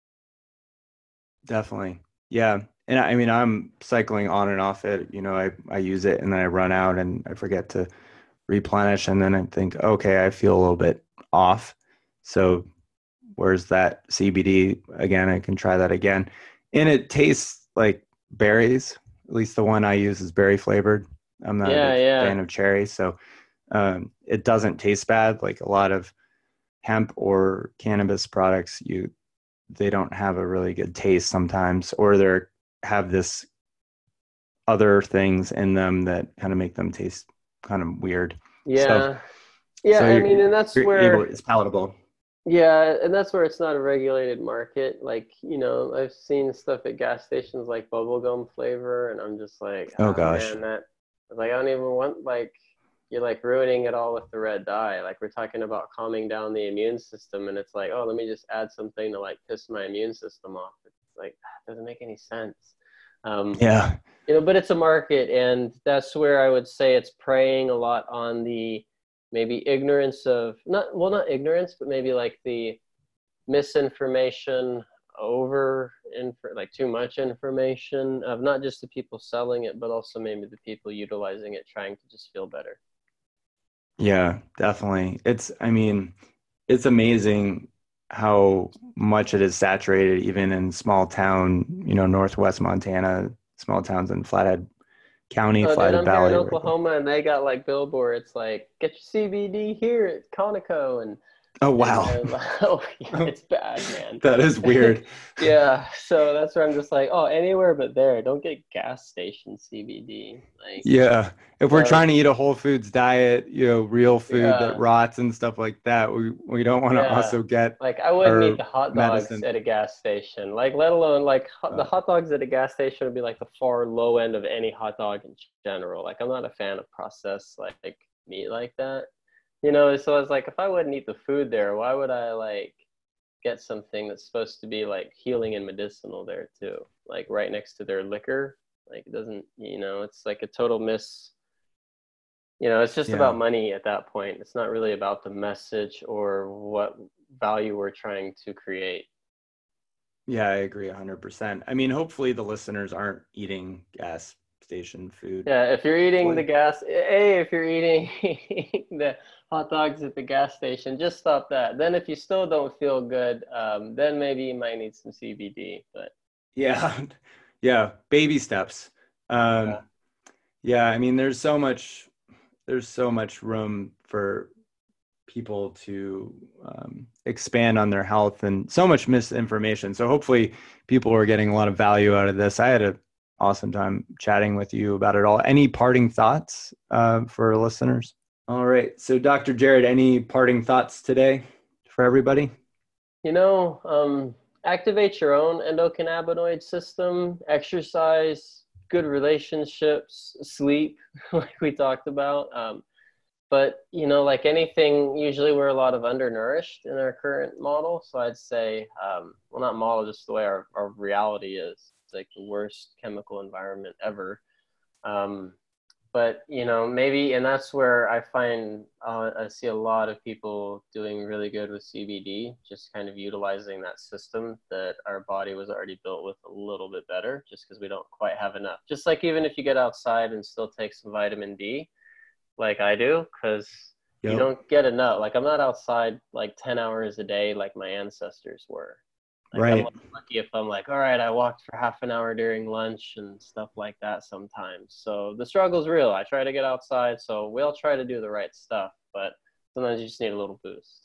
Definitely. Yeah. And I mean, I'm cycling on and off it, I use it and then I run out and I forget to replenish. And then I think, okay, I feel a little bit off. So where's that CBD again? I can try that again. And it tastes like berries. At least the one I use is berry flavored. I'm not a fan of cherry. So it doesn't taste bad. Like a lot of hemp or cannabis products, they don't have a really good taste sometimes, or they have this other things in them that kind of make them taste kind of weird. I mean, and that's where it's palatable. Yeah, and that's where it's not a regulated market. I've seen stuff at gas stations like bubblegum flavor, and I'm just like, oh gosh, man, I don't even want you're ruining it all with the red dye. We're talking about calming down the immune system, and it's oh, let me just add something to piss my immune system off. It's it doesn't make any sense. But it's a market, and that's where I would say it's preying a lot on the maybe ignorance of not ignorance, but maybe the misinformation too much information of not just the people selling it, but also maybe the people utilizing it, trying to just feel better. Yeah, definitely. It's amazing how much it is saturated, even in small town, Northwest Montana, small towns in Flathead County, Flathead Valley. I'm here in Oklahoma, and they got billboards get your CBD here at Conoco, and oh wow, it's bad, man. That is weird. So that's where I'm just anywhere but there. Don't get gas station CBD. If we're trying to eat a whole foods diet, real food that rots and stuff like that, we don't want to also get I wouldn't eat the hot dogs at a gas station, let alone the hot dogs at a gas station would be the far low end of any hot dog in general. I'm not a fan of processed meat like that. So I was if I wouldn't eat the food there, why would I get something that's supposed to be like healing and medicinal there too, like right next to their liquor. Like it doesn't, it's like a total miss. It's just about money at that point. It's not really about the message or what value we're trying to create. Yeah, I agree 100%. I mean, hopefully the listeners aren't eating gas station food. Yeah, if you're eating if you're eating the hot dogs at the gas station, just stop that. Then if you still don't feel good, then maybe you might need some CBD. But yeah, baby steps. I mean, there's so much room for people to expand on their health and so much misinformation. So hopefully people are getting a lot of value out of this. I had an awesome time chatting with you about it all. Any parting thoughts for listeners? All right. So Dr. Jared, any parting thoughts today for everybody? Activate your own endocannabinoid system, exercise, good relationships, sleep, like we talked about. But, like anything, usually we're a lot of undernourished in our current model. So I'd say, well, not model, just the way our reality is. It's like the worst chemical environment ever. But, maybe, and that's where I find I see a lot of people doing really good with CBD, just kind of utilizing that system that our body was already built with a little bit better, just because we don't quite have enough. Just like even if you get outside and still take some vitamin D, like I do, because you don't get enough. Like I'm not outside like 10 hours a day like my ancestors were. Like, right. I'm lucky if I'm like, all right, I walked for half an hour during lunch and stuff like that sometimes. So the struggle's real. I try to get outside, so we'll try to do the right stuff, but sometimes you just need a little boost.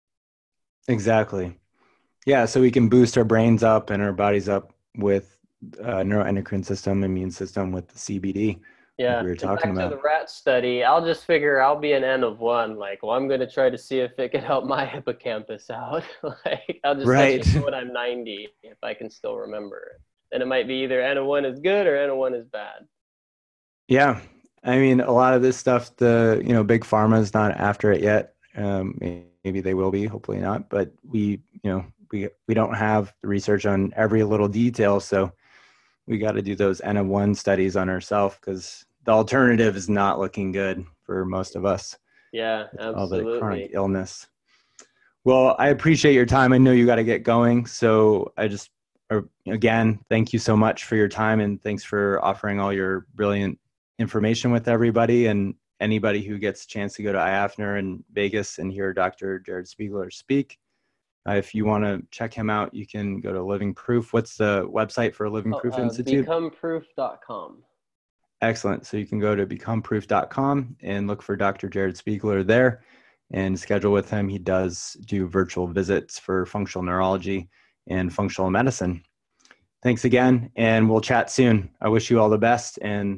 Exactly. Yeah, so we can boost our brains up and our bodies up with neuroendocrine system, immune system with the CBD. Yeah, like we were talking about. To the rat study, I'll just figure I'll be an N of 1. Like, well, I'm going to try to see if it can help my hippocampus out. Like, I'll just touch it when I'm 90 if I can still remember it. Then it might be either N of 1 is good or N of 1 is bad. Yeah, I mean, a lot of this stuff, the big pharma is not after it yet. Maybe they will be, hopefully not. But we don't have the research on every little detail, so we got to do those N of 1 studies on ourselves because the alternative is not looking good for most of us. Yeah, absolutely. All the chronic illness. Well, I appreciate your time. I know you got to get going. So again, thank you so much for your time and thanks for offering all your brilliant information with everybody and anybody who gets a chance to go to IAFNR in Vegas and hear Dr. Jared Spiegler speak. If you want to check him out, you can go to Living Proof. What's the website for Living Proof Institute? Becomeproof.com. Excellent. So you can go to becomeproof.com and look for Dr. Jared Spiegler there and schedule with him. He does do virtual visits for functional neurology and functional medicine. Thanks again, and we'll chat soon. I wish you all the best, and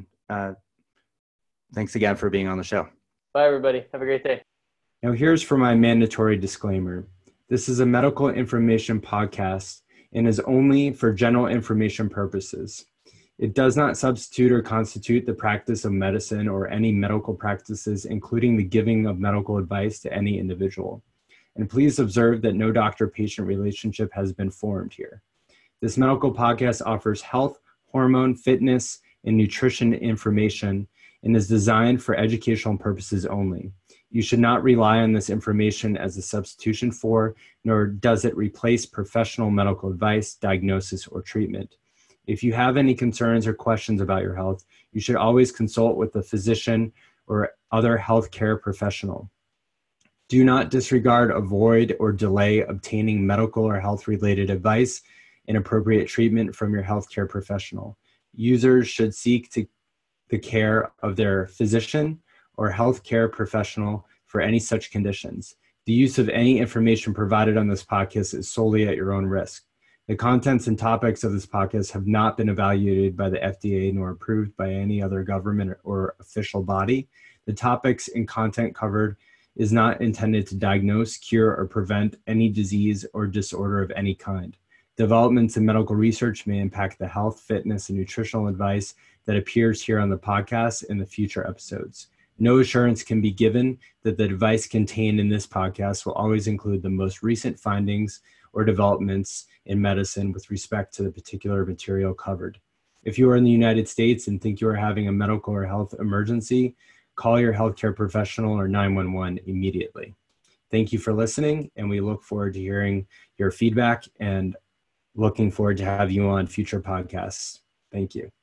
thanks again for being on the show. Bye, everybody. Have a great day. Now here's for my mandatory disclaimer. This is a medical information podcast and is only for general information purposes. It does not substitute or constitute the practice of medicine or any medical practices, including the giving of medical advice to any individual. And please observe that no doctor-patient relationship has been formed here. This medical podcast offers health, hormone, fitness, and nutrition information and is designed for educational purposes only. You should not rely on this information as a substitution for, nor does it replace professional medical advice, diagnosis, or treatment. If you have any concerns or questions about your health, you should always consult with a physician or other healthcare professional. Do not disregard, avoid, or delay obtaining medical or health-related advice and appropriate treatment from your healthcare professional. Users should seek the care of their physician or healthcare professional for any such conditions. The use of any information provided on this podcast is solely at your own risk. The contents and topics of this podcast have not been evaluated by the FDA nor approved by any other government or official body. The topics and content covered is not intended to diagnose, cure, or prevent any disease or disorder of any kind. Developments in medical research may impact the health, fitness, and nutritional advice that appears here on the podcast in the future episodes. No assurance can be given that the advice contained in this podcast will always include the most recent findings or developments in medicine with respect to the particular material covered. If you are in the United States and think you are having a medical or health emergency, call your healthcare professional or 911 immediately. Thank you for listening, and we look forward to hearing your feedback and looking forward to have you on future podcasts. Thank you.